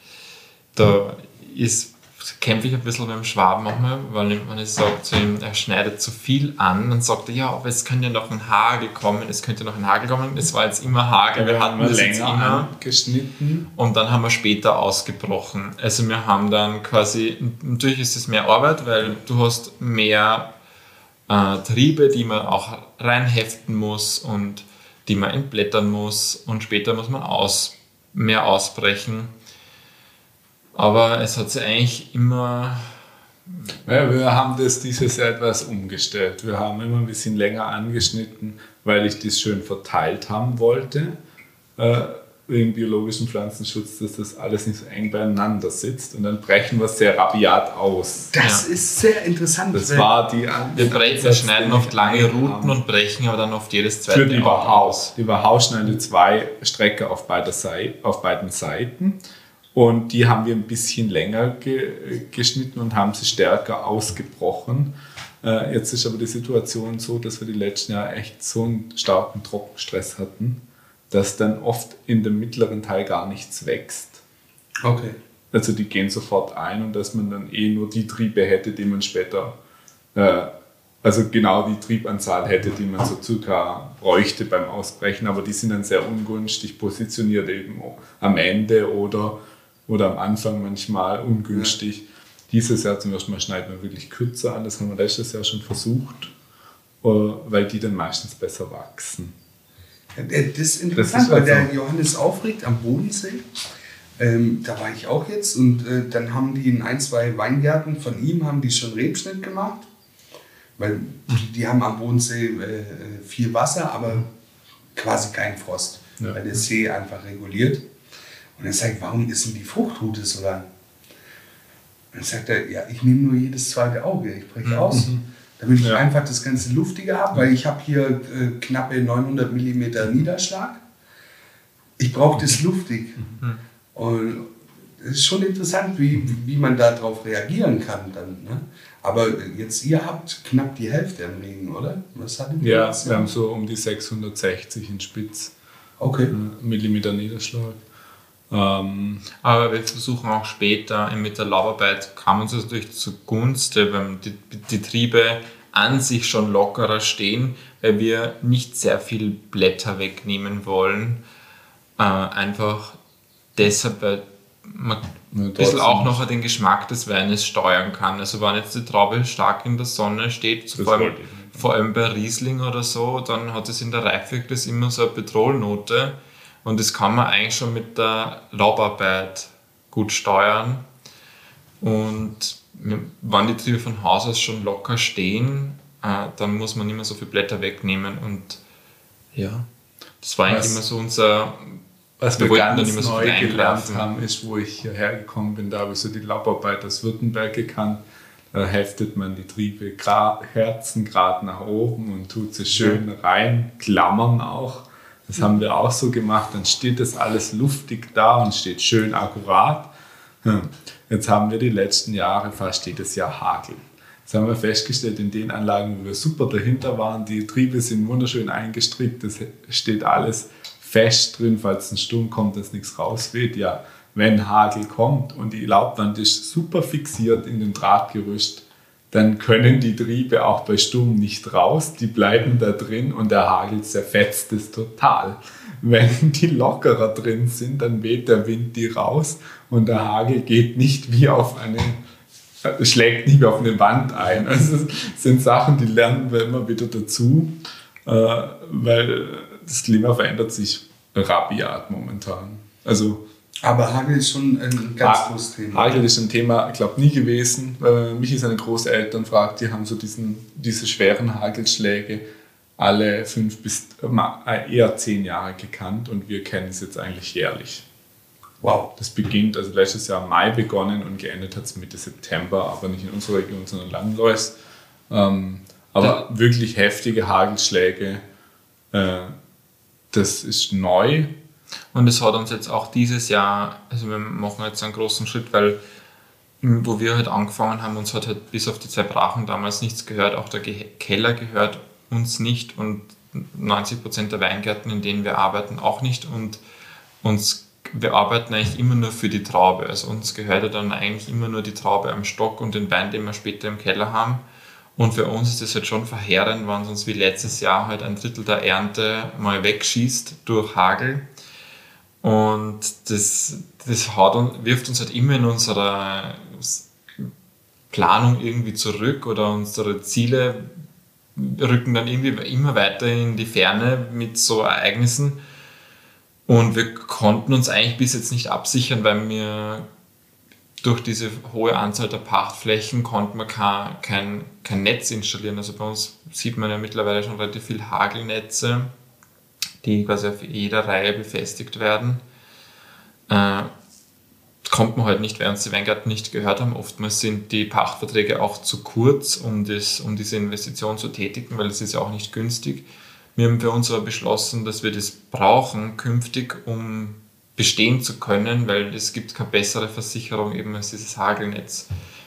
da ist kämpfe ich ein bisschen beim Schwaben manchmal, weil wenn ich sage zu ihm, er schneidet zu viel an, dann sagt er, ja, aber es könnte ja noch ein Hagel kommen, es könnte noch ein Hagel kommen, es war jetzt immer Hagel, wir hatten das jetzt immer geschnitten und dann haben wir später ausgebrochen. Also wir haben dann quasi, natürlich ist es mehr Arbeit, weil du hast mehr äh, Triebe, die man auch reinheften muss und die man entblättern muss und später muss man aus, mehr ausbrechen. Aber es hat sich eigentlich immer... Ja, wir haben das dieses Jahr etwas umgestellt. Wir haben immer ein bisschen länger angeschnitten, weil ich das schön verteilt haben wollte. Äh, wegen biologischem Pflanzenschutz, dass das alles nicht so eng beieinander sitzt. Und dann brechen wir sehr rabiat aus. Das ja. ist sehr interessant. Das war die wir, brechen, wir schneiden oft lange Routen und brechen aber dann oft jedes zweite Für die Bauhaus. Die Bauhaus schneiden zwei Strecken auf, beider Seite, auf beiden Seiten. Und die haben wir ein bisschen länger ge- geschnitten und haben sie stärker ausgebrochen. Äh, jetzt ist aber die Situation so, dass wir die letzten Jahre echt so einen starken Trockenstress hatten, dass dann oft in dem mittleren Teil gar nichts wächst. Okay. Also die gehen sofort ein und dass man dann eh nur die Triebe hätte, die man später, äh, also genau die Triebanzahl hätte, die man so circa bräuchte beim Ausbrechen, aber die sind dann sehr ungünstig positioniert eben am Ende oder oder am Anfang manchmal ungünstig. Ja. Dieses Jahr zum ersten Mal schneiden wir wirklich kürzer an, das haben wir letztes Jahr schon versucht, weil die dann meistens besser wachsen. Das ist interessant, das ist weil der Johannes Aufrecht am Bodensee, ähm, da war ich auch jetzt und äh, dann haben die in ein, zwei Weingärten von ihm haben die schon Rebschnitt gemacht, weil die haben am Bodensee äh, viel Wasser, aber quasi kein Frost, ja. Weil der See einfach reguliert. Und dann sage ich, warum ist denn die Fruchtrute so lang? Und dann sagt er, ja, ich nehme nur jedes zweite Auge, ich breche aus. Mhm. Damit ich ja. einfach das Ganze luftiger habe, weil ich habe hier äh, knappe neunhundert Millimeter Niederschlag. Ich brauche das luftig. Mhm. Und es ist schon interessant, wie, wie man darauf reagieren kann dann. Ne? Aber jetzt, ihr habt knapp die Hälfte im Regen, oder? Was hattet ihr? Ja, jetzt? Wir haben so um die sechshundertsechzig in Spitz okay. äh, Millimeter Niederschlag. Ähm, Aber wir versuchen auch später mit der Laubarbeit, kam uns das natürlich zugunsten, weil die, die Triebe an sich schon lockerer stehen, weil wir nicht sehr viel Blätter wegnehmen wollen. Äh, einfach deshalb, weil man ja, ein bisschen auch noch den Geschmack des Weines steuern kann. Also wenn jetzt die Traube stark in der Sonne steht, so vor, allem, vor allem bei Riesling oder so, dann hat es in der Reife das immer so eine Petrolnote. Und das kann man eigentlich schon mit der Laubarbeit gut steuern. Und wenn die Triebe von Haus aus schon locker stehen, äh, dann muss man nicht mehr so viele Blätter wegnehmen. Und ja, das war eigentlich was, immer so unser... Was wir, wir ganz neu so gelernt haben, ist, wo ich hierher gekommen bin, da habe ich so die Laubarbeit aus Württemberg gekannt. Da heftet man die Triebe herzengrad nach oben und tut sie schön ja. rein, klammern auch. Das haben wir auch so gemacht, dann steht das alles luftig da und steht schön akkurat. Jetzt haben wir die letzten Jahre fast jedes Jahr Hagel. Jetzt haben wir festgestellt, in den Anlagen, wo wir super dahinter waren, die Triebe sind wunderschön eingestrickt, das steht alles fest drin, falls ein Sturm kommt, dass nichts rausweht. Ja, wenn Hagel kommt und die Laubwand ist super fixiert in dem Drahtgerüst, dann können die Triebe auch bei Sturm nicht raus, die bleiben da drin und der Hagel zerfetzt es total. Wenn die lockerer drin sind, dann weht der Wind die raus und der Hagel geht nicht wie auf eine, schlägt nicht wie auf eine Wand ein. Also das sind Sachen, die lernen wir immer wieder dazu, weil das Klima verändert sich rabiat momentan. Also Aber Hagel ist schon ein ganz ha- großes Thema. Hagel ist ein Thema, ich glaube, nie gewesen. Weil mich seine Großeltern fragt, die haben so diesen, diese schweren Hagelschläge alle fünf bis eher zehn Jahre gekannt und wir kennen es jetzt eigentlich jährlich. Wow. Das beginnt, also letztes Jahr im Mai begonnen und geendet hat es Mitte September, aber nicht in unserer Region, sondern in Landläus. Ähm, aber ja. wirklich heftige Hagelschläge, äh, das ist neu. Und es hat uns jetzt auch dieses Jahr, also wir machen jetzt einen großen Schritt, weil wo wir halt angefangen haben, uns hat halt bis auf die zwei Brachen damals nichts gehört, auch der Ge- Keller gehört uns nicht und neunzig Prozent der Weingärten, in denen wir arbeiten, auch nicht und uns, wir arbeiten eigentlich immer nur für die Traube, also uns gehört ja dann eigentlich immer nur die Traube am Stock und den Wein, den wir später im Keller haben. Und für uns ist das halt schon verheerend, wenn uns wie letztes Jahr halt ein Drittel der Ernte mal wegschießt durch Hagel. Und das, das hat und wirft uns halt immer in unserer Planung irgendwie zurück oder unsere Ziele rücken dann irgendwie immer weiter in die Ferne mit so Ereignissen. Und wir konnten uns eigentlich bis jetzt nicht absichern, weil wir durch diese hohe Anzahl der Pachtflächen konnte man kein, kein, kein Netz installieren. Also bei uns sieht man ja mittlerweile schon relativ viele Hagelnetze, die quasi auf jeder Reihe befestigt werden. Äh, kommt man halt nicht, weil uns die Weingärten nicht gehört haben. Oftmals sind die Pachtverträge auch zu kurz, um, das, um diese Investition zu tätigen, weil es ist ja auch nicht günstig. Wir haben für uns aber beschlossen, dass wir das brauchen künftig, um bestehen zu können, weil es gibt keine bessere Versicherung eben als dieses Hagelnetz.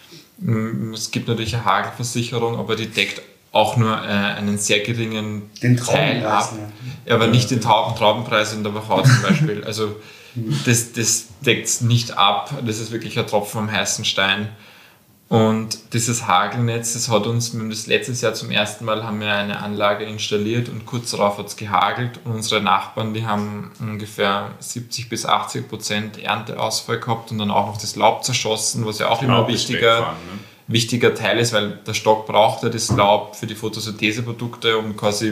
Es gibt natürlich eine Hagelversicherung, aber die deckt auch nur äh, einen sehr geringen den Teil ab, ja, aber nicht den Trauben, Traubenpreis in der Wachau zum Beispiel. Also das, das deckt es nicht ab, das ist wirklich ein Tropfen am heißen Stein. Und dieses Hagelnetz, das hat uns, wir haben das letztes Jahr zum ersten Mal haben wir eine Anlage installiert und kurz darauf hat es gehagelt. Und unsere Nachbarn, die haben ungefähr siebzig bis achtzig Prozent Ernteausfall gehabt und dann auch noch das Laub zerschossen, was ja auch immer ein wichtiger, ne? wichtiger Teil ist, weil der Stock braucht ja das Laub für die Photosyntheseprodukte, um quasi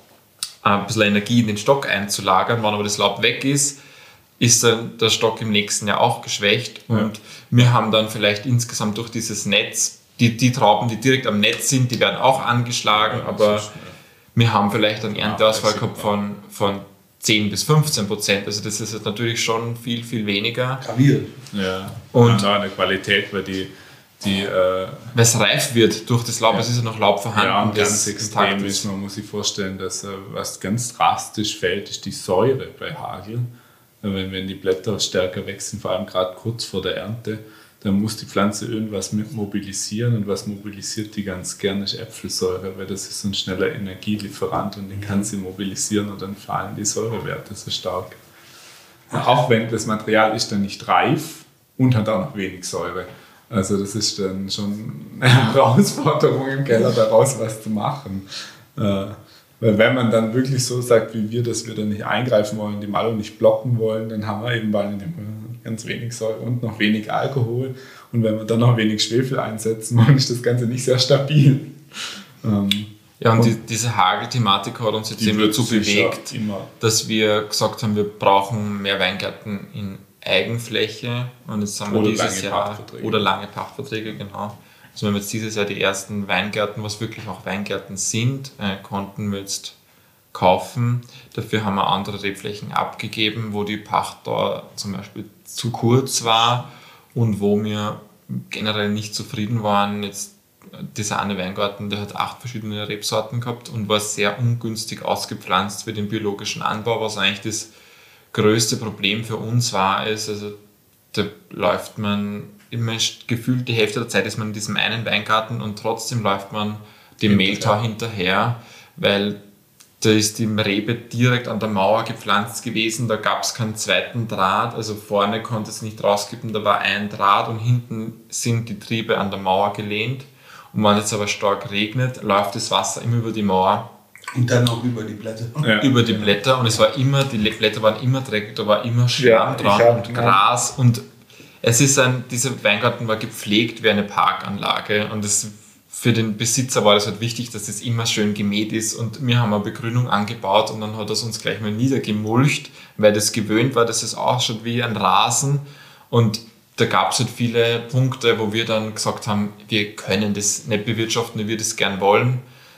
ein bisschen Energie in den Stock einzulagern. Wenn aber das Laub weg ist, ist dann der Stock im nächsten Jahr auch geschwächt. Und ja. wir haben dann vielleicht insgesamt durch dieses Netz, die, die Trauben, die direkt am Netz sind, die werden auch angeschlagen, ja, aber wir haben vielleicht einen Ernteausfall gehabt von, von zehn bis fünfzehn Prozent. Also das ist natürlich schon viel, viel weniger. Gravierend. Ja, und ja, eine Qualität, weil die Die, äh, weil es reif wird durch das Laub, ja. es ist ja noch Laub vorhanden. Ja, und ganz extrem ist, man muss sich vorstellen, dass äh, was ganz drastisch fällt, ist die Säure bei Hagel. Wenn, wenn die Blätter stärker wachsen, vor allem gerade kurz vor der Ernte, dann muss die Pflanze irgendwas mit mobilisieren, und was mobilisiert die ganz gerne ist Äpfelsäure, weil das ist so ein schneller Energielieferant und den kann sie mobilisieren und dann fallen die Säurewerte so stark. Ja, auch wenn das Material ist dann nicht reif und hat auch noch wenig Säure. Also das ist dann schon eine Herausforderung im Keller, daraus was zu machen. Äh, weil wenn man dann wirklich so sagt wie wir, dass wir da nicht eingreifen wollen, die Malo nicht blocken wollen, dann haben wir eben bei ganz wenig Säure und noch wenig Alkohol. Und wenn wir dann noch wenig Schwefel einsetzen wollen, ist das Ganze nicht sehr stabil. Ähm, ja, und, und die, diese Hagelthematik hat uns jetzt immer dazu bewegt, immer. dass wir gesagt haben, wir brauchen mehr Weingärten in Eigenfläche, und jetzt haben wir oder dieses Jahr oder lange Pachtverträge, genau. Also wenn wir jetzt dieses Jahr die ersten Weingärten, was wirklich auch Weingärten sind, äh, konnten wir jetzt kaufen. Dafür haben wir andere Rebflächen abgegeben, wo die Pachtdauer zum Beispiel zu kurz war und wo wir generell nicht zufrieden waren. Jetzt dieser eine Weingarten, der hat acht verschiedene Rebsorten gehabt und war sehr ungünstig ausgepflanzt für den biologischen Anbau, was eigentlich das größte Problem für uns war, ist, also da läuft man immer gefühlt die Hälfte der Zeit ist man in diesem einen Weingarten und trotzdem läuft man dem Mehltau hinterher, weil da ist die Rebe direkt an der Mauer gepflanzt gewesen, da gab es keinen zweiten Draht, also vorne konnte es nicht rauskippen, da war ein Draht und hinten sind die Triebe an der Mauer gelehnt, und wenn es aber stark regnet, läuft das Wasser immer über die Mauer. Und dann auch über die Blätter. Ja. Über die Blätter, und es war immer, die Blätter waren immer dreckig, da war immer Schlamm ja, dran und Gras, und es ist ein, dieser Weingarten war gepflegt wie eine Parkanlage, und das, für den Besitzer war das halt wichtig, dass das immer schön gemäht ist, und wir haben eine Begrünung angebaut und dann hat das uns gleich mal niedergemulcht, weil das gewöhnt war, dass es ausschaut wie ein Rasen, und da gab es halt viele Punkte, wo wir dann gesagt haben, wir können das nicht bewirtschaften, wie wir das gern wollen.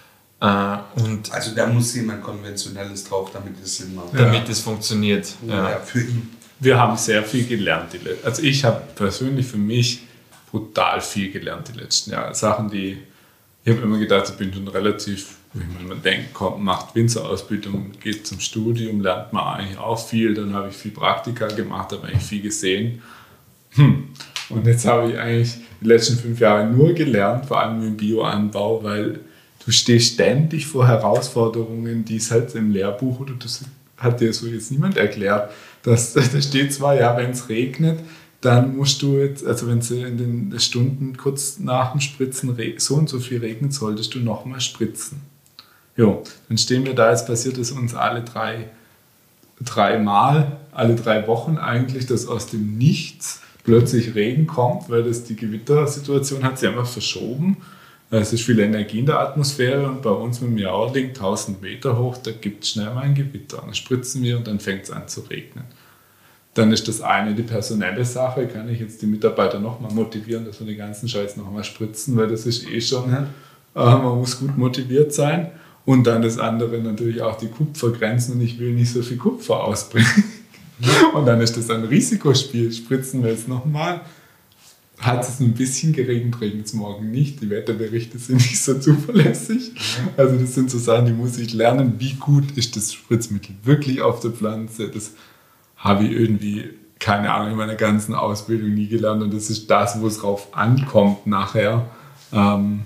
Und also da muss jemand Konventionelles drauf, damit es Sinn macht. Damit es funktioniert. Ja, ja, für ihn. Wir haben sehr viel gelernt. Also ich habe persönlich für mich brutal viel gelernt die letzten Jahre. Sachen, die, ich habe immer gedacht, ich bin schon relativ, wenn man denkt, kommt, macht Winzerausbildung, geht zum Studium, lernt man eigentlich auch viel. Dann habe ich viel Praktika gemacht, habe eigentlich viel gesehen. Hm. Und jetzt habe ich eigentlich die letzten fünf Jahre nur gelernt, vor allem im Bioanbau, weil du stehst ständig vor Herausforderungen, die es halt im Lehrbuch, oder das hat dir so jetzt niemand erklärt, dass da steht zwar, ja, wenn es regnet, dann musst du jetzt, also wenn es in den Stunden kurz nach dem Spritzen so und so viel regnet, solltest du nochmal spritzen. Jo, dann stehen wir da, jetzt passiert es uns alle drei, drei Mal, alle drei Wochen eigentlich, dass aus dem Nichts plötzlich Regen kommt, weil das die Gewittersituation hat sich einfach verschoben. Es ist viel Energie in der Atmosphäre, und bei uns mit dem Jahrling tausend Meter hoch, da gibt es schnell mal ein Gewitter. Dann spritzen wir und dann fängt es an zu regnen. Dann ist das eine die personelle Sache, kann ich jetzt die Mitarbeiter nochmal motivieren, dass wir den ganzen Scheiß nochmal spritzen, weil das ist eh schon, äh, man muss gut motiviert sein. Und dann das andere natürlich auch die Kupfergrenzen, und ich will nicht so viel Kupfer ausbringen. Und dann ist das ein Risikospiel, spritzen wir jetzt nochmal. Hat es ein bisschen geregnet, regnet es morgen nicht. Die Wetterberichte sind nicht so zuverlässig. Also das sind so Sachen, die muss ich lernen. Wie gut ist das Spritzmittel wirklich auf der Pflanze? Das habe ich irgendwie, keine Ahnung, in meiner ganzen Ausbildung nie gelernt. Und das ist das, wo es drauf ankommt nachher. Ähm,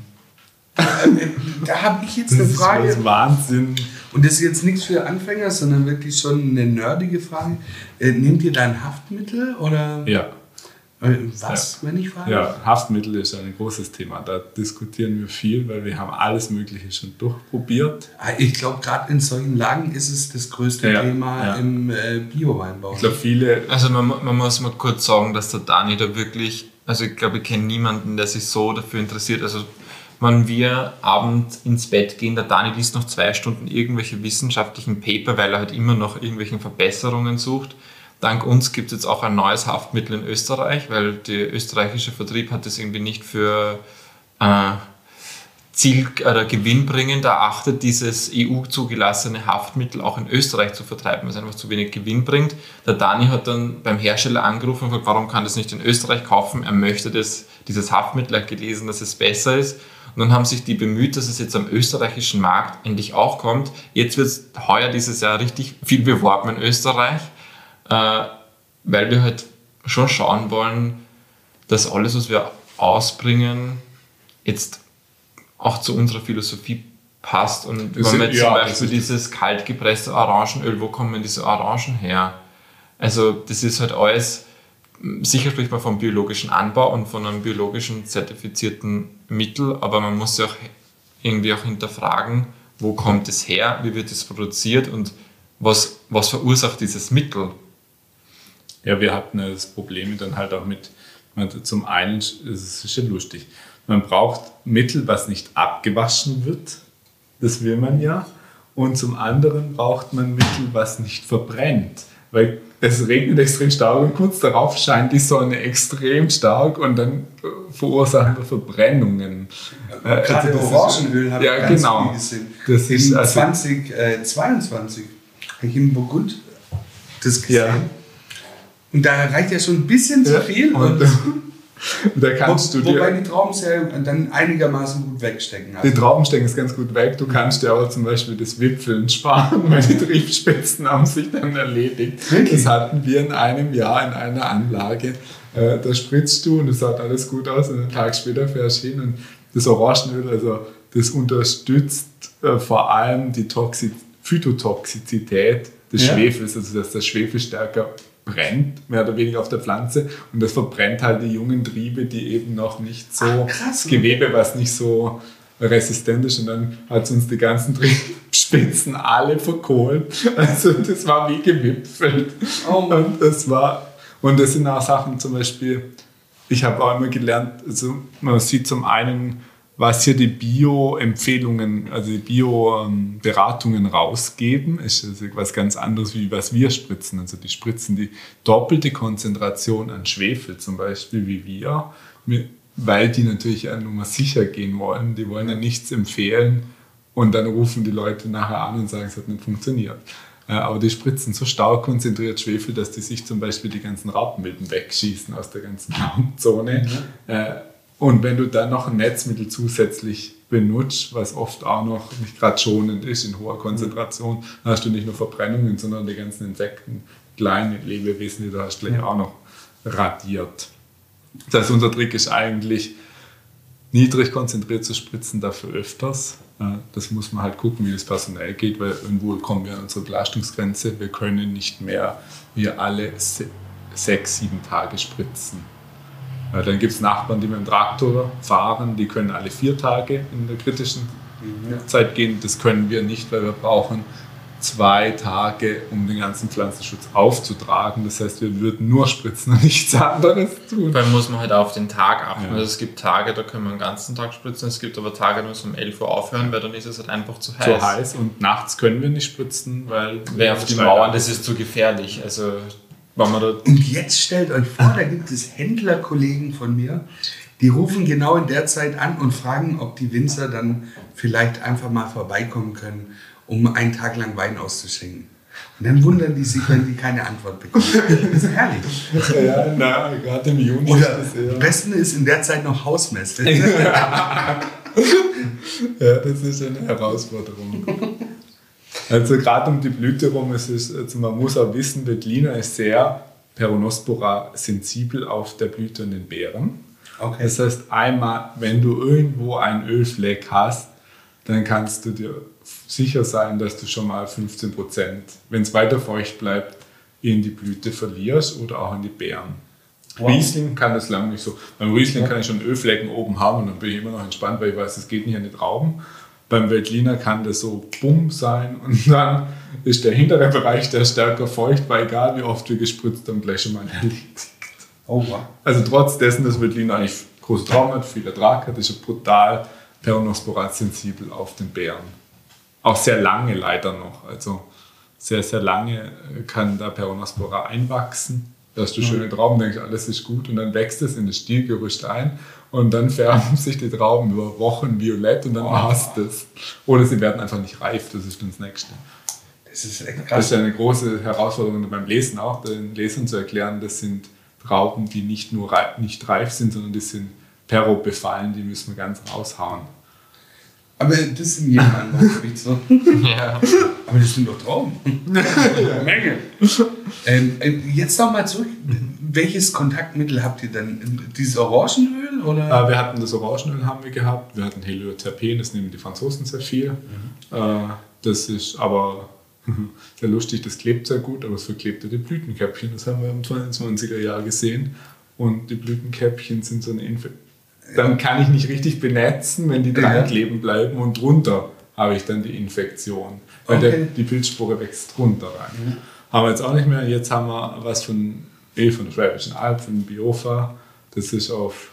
da habe ich jetzt eine das Frage. Das ist Wahnsinn. Und das ist jetzt nichts für Anfänger, sondern wirklich schon eine nerdige Frage. Äh, nehmt ihr da ein Haftmittel? Oder? Ja. Was, ja. wenn ich frage? Ja, Haftmittel ist ein großes Thema. Da diskutieren wir viel, weil wir haben alles Mögliche schon durchprobiert. Ich glaube, gerade in solchen Lagen ist es das größte ja, Thema ja. im äh, Bio-Weinbau. Ich glaube, viele... Also man, man muss mal kurz sagen, dass der Dani da wirklich... Also ich glaube, ich kenne niemanden, der sich so dafür interessiert. Also wenn wir abends ins Bett gehen, der Dani liest noch zwei Stunden irgendwelche wissenschaftlichen Paper, weil er halt immer noch irgendwelchen Verbesserungen sucht. Dank uns gibt es jetzt auch ein neues Haftmittel in Österreich, weil der österreichische Vertrieb hat das irgendwie nicht für äh, Ziel oder gewinnbringend erachtet, dieses E U-zugelassene Haftmittel auch in Österreich zu vertreiben, weil es einfach zu wenig Gewinn bringt. Der Dani hat dann beim Hersteller angerufen und gefragt, warum kann das nicht in Österreich kaufen? Er möchte das, dieses Haftmittel, er hat gelesen, dass es besser ist. Und dann haben sich die bemüht, dass es jetzt am österreichischen Markt endlich auch kommt. Jetzt wird es heuer dieses Jahr richtig viel beworben in Österreich. Weil wir halt schon schauen wollen, dass alles, was wir ausbringen, jetzt auch zu unserer Philosophie passt. Und wenn man jetzt ja, zum Beispiel dieses kalt gepresste Orangenöl, wo kommen diese Orangen her? Also das ist halt alles, sicher spricht man vom biologischen Anbau und von einem biologischen zertifizierten Mittel, aber man muss ja auch irgendwie auch hinterfragen, wo kommt es her, wie wird es produziert und was, was verursacht dieses Mittel? Ja, wir hatten das Problem dann halt auch mit, zum einen, es ist schon lustig, man braucht Mittel, was nicht abgewaschen wird, das will man ja, und zum anderen braucht man Mittel, was nicht verbrennt, weil es regnet extrem stark und kurz darauf scheint die Sonne extrem stark und dann verursachen wir Verbrennungen. Ja, gerade also Orangenöl habe ja, ich ganz genau. viel gesehen. Das in ist also zwanzig zweiundzwanzig habe ich in Burgund das gesehen. Ja. Und da reicht ja schon ein bisschen zu viel. Ja, und, und da kannst wo, du dir, wobei die Trauben ja dann einigermaßen gut wegstecken. Also die Trauben stecken es ganz gut weg. Du kannst dir aber zum Beispiel das Wipfeln sparen, weil die Triebspitzen haben sich dann erledigt. Wirklich? Das hatten wir in einem Jahr in einer Anlage. Äh, da spritzt du und es sah alles gut aus und einen Tag später fährst du hin und das Orangenöl, also das unterstützt äh, vor allem die Toxi- Phytotoxizität des ja. Schwefels, also dass der Schwefel stärker brennt, mehr oder weniger auf der Pflanze und das verbrennt halt die jungen Triebe, die eben noch nicht so, Ach, krass, das Gewebe, was nicht so resistent ist und dann hat es uns die ganzen Triebspitzen alle verkohlt, also das war wie gewipfelt oh. und das war, und das sind auch Sachen zum Beispiel, ich habe auch immer gelernt, also man sieht zum einen, was hier die Bio-Empfehlungen, also die Bio-Beratungen rausgeben, ist also was ganz anderes, wie was wir spritzen. Also die spritzen die doppelte Konzentration an Schwefel zum Beispiel wie wir, weil die natürlich ja nur mal sicher gehen wollen. Die wollen ja nichts empfehlen und dann rufen die Leute nachher an und sagen, es hat nicht funktioniert. Aber die spritzen so stark konzentriert Schwefel, dass die sich zum Beispiel die ganzen Raupenmilben wegschießen aus der ganzen Baumzone. Mhm. Und wenn du dann noch ein Netzmittel zusätzlich benutzt, was oft auch noch nicht gerade schonend ist in hoher Konzentration, dann hast du nicht nur Verbrennungen, sondern die ganzen Insekten, kleine Lebewesen, die du hast, gleich auch noch radiert. Das heißt, unser Trick ist eigentlich, niedrig konzentriert zu spritzen, dafür öfters. Das muss man halt gucken, wie das personell geht, weil irgendwo kommen wir an unsere Belastungsgrenze. Wir können nicht mehr wie alle se- sechs, sieben Tage spritzen. Dann gibt es Nachbarn, die mit dem Traktor fahren, die können alle vier Tage in der kritischen mhm. Zeit gehen. Das können wir nicht, weil wir brauchen zwei Tage, um den ganzen Pflanzenschutz aufzutragen. Das heißt, wir würden nur spritzen und nichts anderes tun. Dann muss man halt auf den Tag achten. Ja. Also es gibt Tage, da können wir den ganzen Tag spritzen. Es gibt aber Tage, da müssen wir um elf Uhr aufhören, weil dann ist es halt einfach zu heiß. Zu heiß und nachts können wir nicht spritzen, weil... Wer auf die Mauern, das ist zu gefährlich. Also... Und jetzt stellt euch vor, da gibt es Händlerkollegen von mir, die rufen genau in der Zeit an und fragen, ob die Winzer dann vielleicht einfach mal vorbeikommen können, um einen Tag lang Wein auszuschenken. Und dann wundern die sich, wenn die keine Antwort bekommen. Das ist herrlich. Ja, na, gerade im Juni. Oder ist das, ja. Am besten ist in der Zeit noch Hausmesse. Ja, das ist eine Herausforderung. Also gerade um die Blüte rum, es ist, also man muss auch wissen, Veltliner ist sehr Peronospora sensibel auf der Blüte und den Beeren. Okay. Das heißt, einmal, wenn du irgendwo einen Ölfleck hast, dann kannst du dir sicher sein, dass du schon mal fünfzehn Prozent, wenn es weiter feucht bleibt, in die Blüte verlierst oder auch in die Beeren. Wow. Riesling kann das lange nicht so. Beim Riesling kann ich schon Ölflecken oben haben und dann bin ich immer noch entspannt, weil ich weiß, es geht nicht an die Trauben. Beim Veltliner kann das so bumm sein und dann ist der hintere Bereich der stärker feucht, weil egal wie oft wir gespritzt haben, gleich schon mal erledigt. Oh, wow. Also trotz dessen, dass Veltliner eigentlich große Trauben hat, viel Ertrag hat, ist er brutal peronosporat-sensibel auf den Beeren. Auch sehr lange leider noch. Also sehr, sehr lange kann da Peronospora einwachsen. Da hast du schöne Trauben, denkst, alles ist gut und dann wächst es in das Stielgerüst ein und dann färben sich die Trauben über Wochen violett und dann Oh. war's das. Oder sie werden einfach nicht reif, das ist dann das Nächste. Das ist echt Das krass. ist eine große Herausforderung beim Lesen auch, den Lesern zu erklären, das sind Trauben, die nicht nur reif, nicht reif sind, sondern die sind Pero befallen, die müssen wir ganz raushauen. Aber das ist in jedem Anbaugebiet so. Ja. Aber das sind doch Trauben. Ja, Menge. Ähm, ähm, jetzt noch mal zurück. Welches Kontaktmittel habt ihr denn? Dieses Orangenöl? Oder? Äh, wir hatten das Orangenöl haben wir gehabt, wir hatten Helioterpen, das nehmen die Franzosen sehr viel. Mhm. Äh, das ist aber sehr lustig, das klebt sehr gut, aber es verklebte die Blütenkäppchen, das haben wir im zweiundzwanziger Jahr gesehen. Und die Blütenkäppchen sind so eine Infektion. Dann kann ich nicht richtig benetzen, wenn die dran Ja. kleben bleiben und drunter habe ich dann die Infektion. Weil Okay. der, die Pilzspore wächst drunter rein. Mhm. Haben wir jetzt auch nicht mehr. Jetzt haben wir was von Öl von der Schwäbischen Alb, von Biofa. Das ist auf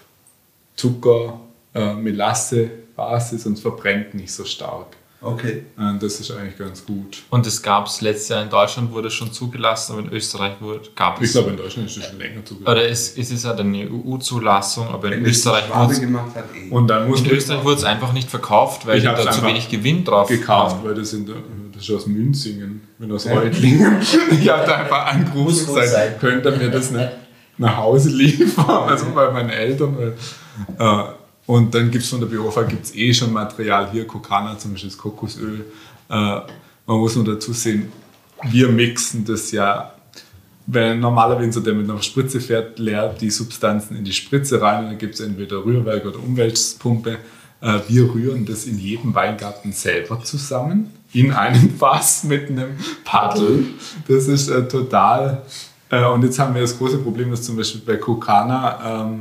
Zucker, äh, Melasse Basis und es verbrennt nicht so stark. Okay. Äh, das ist eigentlich ganz gut. Und es gab es letztes Jahr in Deutschland, wurde es schon zugelassen, aber in Österreich wurde, gab es. Ich glaube, in Deutschland ist es schon länger zugelassen. Oder es, es ist halt eine E U-Zulassung, aber in Wenn das Österreich Schwabe wurde gemacht hat, eh. Und dann muss in Österreich wurde es einfach nicht verkauft, weil Ich die hab's da zu einfach wenig Gewinn drauf gekauft, haben. weil das, in der, das ist aus Münzingen, wenn aus Reutlingen. Ich habe einfach angerufen Muss und wohl gesagt, sein. könnt ihr mir das nicht nach Hause liefern, also bei meinen Eltern. Weil, äh, und dann gibt es von der Biofa gibt's eh schon Material hier, Kokana zum Beispiel das Kokosöl. Äh, man muss nur dazu sehen, wir mixen das ja, wenn normalerweise der mit einer Spritze fährt, leert die Substanzen in die Spritze rein und dann gibt es entweder Rührwerk oder Umweltpumpe. Äh, wir rühren das in jedem Weingarten selber zusammen, in einem Fass mit einem Paddel. Das ist äh, total... Äh, und jetzt haben wir das große Problem, dass zum Beispiel bei Kokana ähm,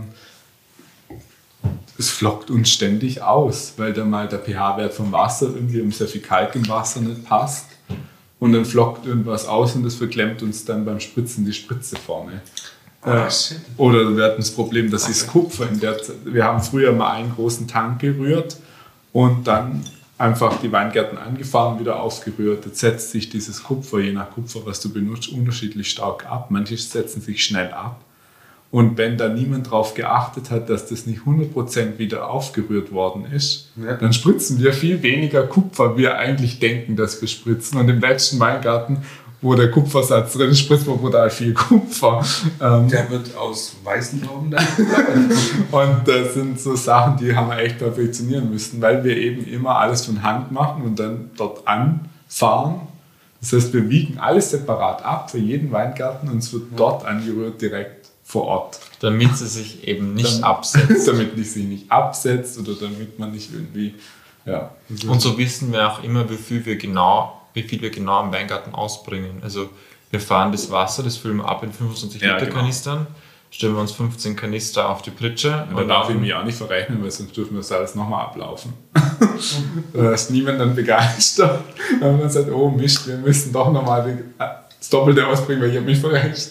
es flockt uns ständig aus, weil da mal der pH-Wert vom Wasser irgendwie um sehr viel Kalk im Wasser nicht passt. Und dann flockt irgendwas aus und das verklemmt uns dann beim Spritzen die Spritze vorne. Ah, Äh, shit. oder wir hatten das Problem, dass das Kupfer in der Zeit, wir haben früher mal einen großen Tank gerührt und dann einfach die Weingärten angefahren, wieder aufgerührt. Jetzt setzt sich dieses Kupfer, je nach Kupfer, was du benutzt, unterschiedlich stark ab. Manche setzen sich schnell ab. Und wenn da niemand darauf geachtet hat, dass das nicht hundert Prozent wieder aufgerührt worden ist, Ja. dann spritzen wir viel weniger Kupfer, wie wir eigentlich denken, dass wir spritzen. Und im letzten Weingarten, wo der Kupfersatz drin ist, spritzt man brutal viel Kupfer. Ähm, Der wird aus weißen Trauben dann. und das sind so Sachen, die haben wir echt perfektionieren müssen, weil wir eben immer alles von Hand machen und dann dort anfahren. Das heißt, wir wiegen alles separat ab für jeden Weingarten und es wird dort angerührt, direkt vor Ort. Damit sie sich eben nicht Dann- absetzt. damit nicht sich nicht absetzt oder damit man nicht irgendwie, ja. Und so wissen wir auch immer, wie viel wir genau, wie viel wir genau im Weingarten ausbringen. Also wir fahren das Wasser, das füllen wir ab in fünfundzwanzig Ja, Liter genau. Kanistern, stellen wir uns fünfzehn Kanister auf die Pritsche Und dann darf ich mich auch nicht verrechnen, weil sonst dürfen wir das alles nochmal ablaufen. Da ist niemand dann begeistert, wenn man sagt, oh Mist, wir müssen doch nochmal das Doppelte ausbringen, weil ich habe mich verrechnet.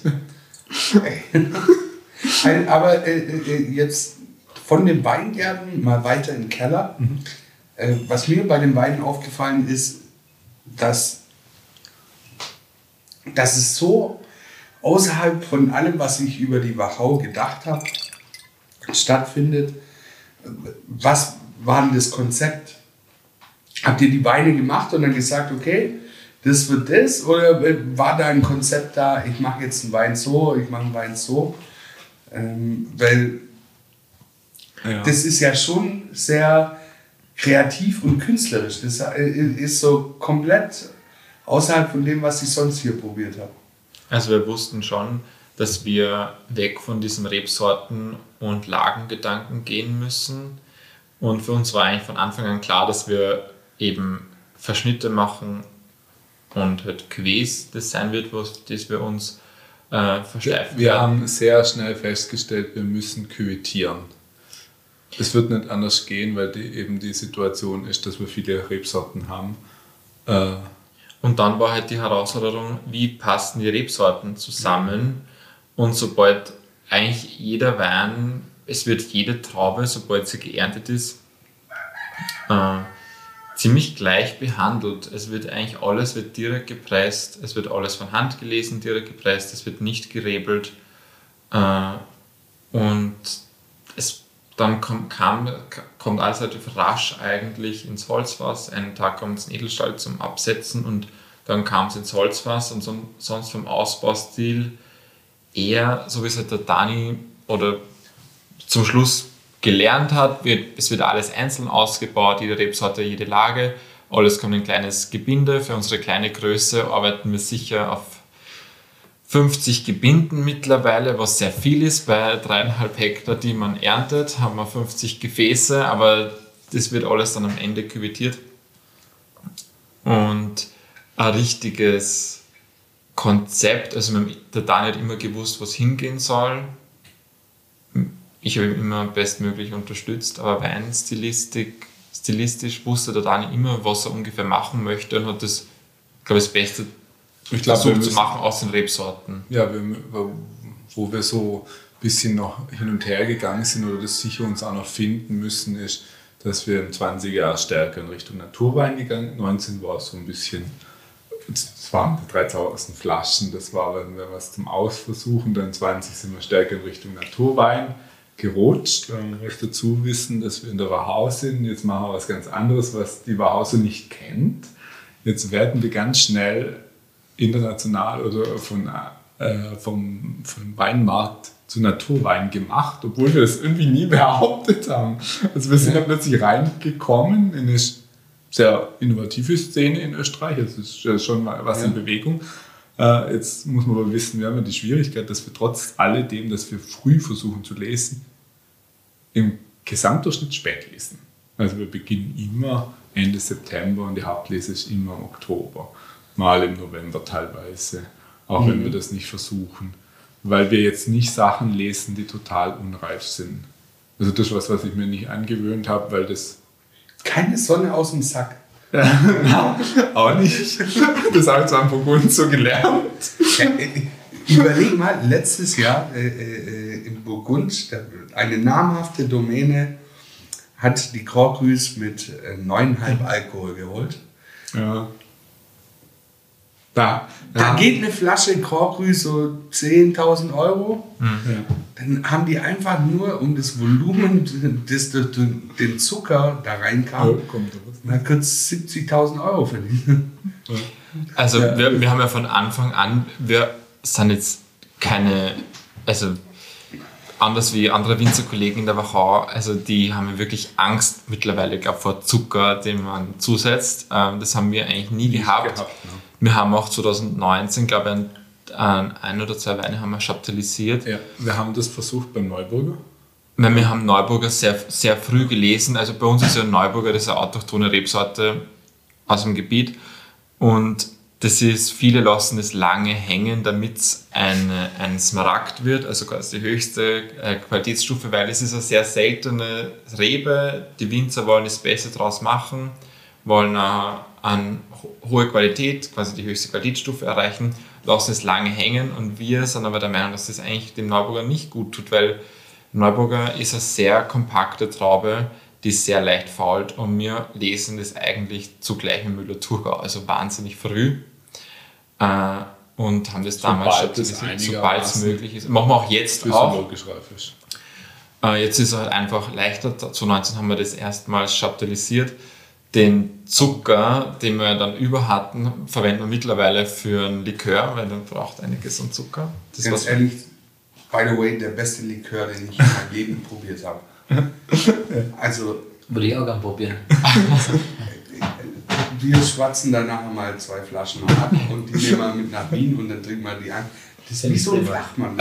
Ein, aber äh, äh, jetzt von den Weingärten mal weiter in den Keller. Äh, was mir bei den Weinen aufgefallen ist, dass, dass es so außerhalb von allem, was ich über die Wachau gedacht habe, stattfindet. Was war denn das Konzept? Habt ihr die Weine gemacht und dann gesagt, okay, das wird das? Oder war da ein Konzept da, ich mache jetzt einen Wein so, ich mache einen Wein so? Ähm, weil Ja. das ist ja schon sehr kreativ und künstlerisch. Das ist so komplett außerhalb von dem, was ich sonst hier probiert habe. Also wir wussten schon, dass wir weg von diesen Rebsorten und Lagengedanken gehen müssen. Und für uns war eigentlich von Anfang an klar, dass wir eben Verschnitte machen und halt Cuvées, das sein wird, was das wir uns äh, verschleifen Wir werden. haben sehr schnell festgestellt, wir müssen küvettieren. Es wird nicht anders gehen, weil die, eben die Situation ist, dass wir viele Rebsorten haben. Äh, Und dann war halt die Herausforderung, wie passen die Rebsorten zusammen. Und sobald eigentlich jeder Wein, es wird jede Traube, sobald sie geerntet ist, äh, ziemlich gleich behandelt. Es wird eigentlich alles wird direkt gepresst, es wird alles von Hand gelesen, direkt gepresst, es wird nicht gerebelt. Äh, und es, dann kam, kam, kommt alles relativ rasch eigentlich ins Holzfass. Einen Tag kommt es in Edelstahl zum Absetzen und dann kam es ins Holzfass und so, sonst vom Ausbaustil eher, so wie es halt der Dani oder zum Schluss gelernt hat, wird, es wird alles einzeln ausgebaut, jede Rebsorte, jede Lage, alles kommt in ein kleines Gebinde. Für unsere kleine Größe arbeiten wir sicher auf fünfzig Gebinden mittlerweile, was sehr viel ist. Bei dreieinhalb Hektar, die man erntet, haben wir fünfzig Gefäße, aber das wird alles dann am Ende küvettiert. Und ein richtiges Konzept, also der Dani hat immer gewusst, was hingehen soll. Ich habe ihn immer bestmöglich unterstützt, aber Weinstilistik, stilistisch wusste der Dani immer, was er ungefähr machen möchte und hat das, glaube ich, das Beste ich glaub, versucht müssen, zu machen aus den Rebsorten. Ja, wir, wo wir so ein bisschen noch hin und her gegangen sind oder das sicher uns auch noch finden müssen, ist, dass wir im zwanziger Jahr stärker in Richtung Naturwein gegangen sind. neunzehn war es so ein bisschen, es waren dreitausend Flaschen, das war, wenn wir was zum Ausversuchen, dann zwanzig sind wir stärker in Richtung Naturwein gerutscht. Man muss dazu wissen, dass wir in der Wachau sind. Jetzt machen wir was ganz anderes, was die Wachau so nicht kennt. Jetzt werden wir ganz schnell international oder von, äh, vom, vom Weinmarkt zu Naturwein gemacht, obwohl wir das irgendwie nie behauptet haben. Also wir sind ja plötzlich reingekommen in eine sehr innovative Szene in Österreich. Es ist ja schon mal was ja. in Bewegung. Uh, jetzt muss man aber wissen, wir haben ja die Schwierigkeit, dass wir trotz alledem, dass wir früh versuchen zu lesen, im Gesamtdurchschnitt spät lesen. Also wir beginnen immer Ende September und die Hauptlese ist immer im Oktober, mal im November teilweise, auch mhm. wenn wir das nicht versuchen, weil wir jetzt nicht Sachen lesen, die total unreif sind. Also das ist was, was ich mir nicht angewöhnt habe, weil das... Keine Sonne aus dem Sack. Nein, auch nicht. Das habe ich zwar in Burgund so gelernt. Überleg mal, letztes Jahr äh, äh, in Burgund, eine namhafte Domäne hat die Grand Cru's mit äh, neun Komma fünf Alkohol geholt. Ja. Da, da ja. geht eine Flasche Grand Cru so zehntausend Euro. Mhm. Dann haben die einfach nur um das Volumen, das durch den Zucker da reinkam, ja, mal kurz siebzigtausend Euro verdienen. Also ja. wir, wir haben ja von Anfang an, wir sind jetzt keine, also anders wie andere Winzerkollegen in der Wachau, also die haben ja wirklich Angst mittlerweile, glaube vor Zucker, den man zusetzt. Das haben wir eigentlich nie Nicht gehabt. gehabt ne? Wir haben auch zwanzig neunzehn, glaube ich, ein, ein oder zwei Weine haben wir chaptalisiert. Ja, wir haben das versucht beim Neuburger. Weil wir haben Neuburger sehr, sehr früh gelesen. Also bei uns ist ja Neuburger, das ist eine autochthone Rebsorte aus dem Gebiet. Und das ist, viele lassen das lange hängen, damit es ein, ein Smaragd wird, also quasi die höchste äh, Qualitätsstufe, weil es ist eine sehr seltene Rebe. Die Winzer wollen das Beste draus machen, wollen äh, an hohe Qualität, quasi die höchste Qualitätsstufe erreichen, lassen es lange hängen und wir sind aber der Meinung, dass das eigentlich dem Neuburger nicht gut tut, weil Neuburger ist eine sehr kompakte Traube, die sehr leicht fault und wir lesen das eigentlich zugleich mit Müller-Thurgau, also wahnsinnig früh äh, und haben das damals schon, sobald es möglich ist. Machen wir auch jetzt auch. Äh, jetzt ist es halt einfach leichter, zwanzig neunzehn haben wir das erstmals chaptalisiert. Den Zucker, den wir dann über hatten, verwenden wir mittlerweile für einen Likör, weil man braucht einiges an Zucker. Das Ganz ehrlich, by the way, der beste Likör, den ich in meinem Leben probiert habe. Also, würde ich auch gerne probieren. Wir schwatzen dann nachher mal zwei Flaschen ab und die nehmen wir mit nach Wien und dann trinken wir die an. Das ist wie so ein Flachmann.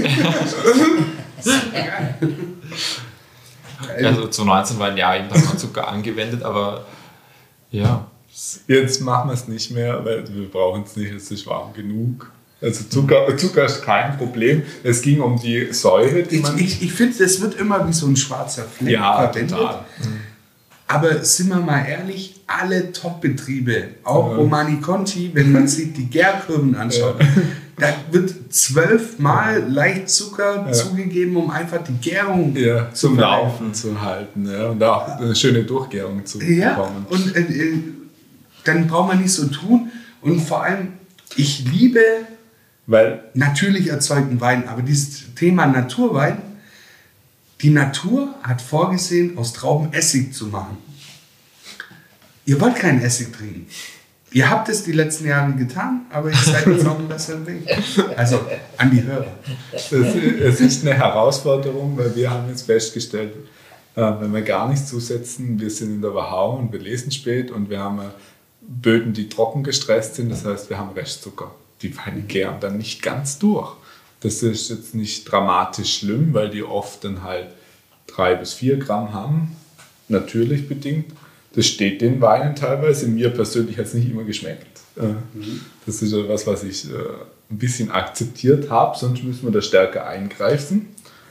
Also zwanzig neunzehn war ein Jahr, eben haben wir Zucker angewendet, aber ja. Jetzt machen wir es nicht mehr, weil wir brauchen es nicht, es ist warm genug. Also Zucker, Zucker ist kein Problem. Es ging um die Säure, die man... Ich, ich, ich finde, das wird immer wie so ein schwarzer Fleck ja, verwendet. Total. Aber sind wir mal ehrlich, alle Top-Betriebe, auch ja. Romani Conti, wenn man sich die Gärkurven anschaut, ja. da wird zwölfmal leicht Zucker ja. zugegeben, um einfach die Gärung ja, zum Laufen zu halten, ja, und auch eine schöne Durchgärung zu ja, bekommen. Und äh, dann braucht man nicht so tun. Und vor allem, ich liebe Weil, natürlich erzeugten Wein, aber dieses Thema Naturwein, die Natur hat vorgesehen, aus Trauben Essig zu machen. Ihr wollt keinen Essig trinken. Ihr habt es die letzten Jahre getan, aber ihr seid jetzt auf dem besseren Weg. Also an die Hörer. Es ist eine Herausforderung, weil wir haben jetzt festgestellt, wenn wir gar nichts zusetzen, wir sind in der Wachau und wir lesen spät und wir haben Böden, die trocken gestresst sind, das heißt, wir haben Restzucker. Die Weine gären dann nicht ganz durch. Das ist jetzt nicht dramatisch schlimm, weil die oft dann halt drei bis vier Gramm haben, natürlich bedingt. Das steht den Weinen teilweise. Mir persönlich hat es nicht immer geschmeckt. Das ist ja was, was ich ein bisschen akzeptiert habe, sonst müssen wir da stärker eingreifen.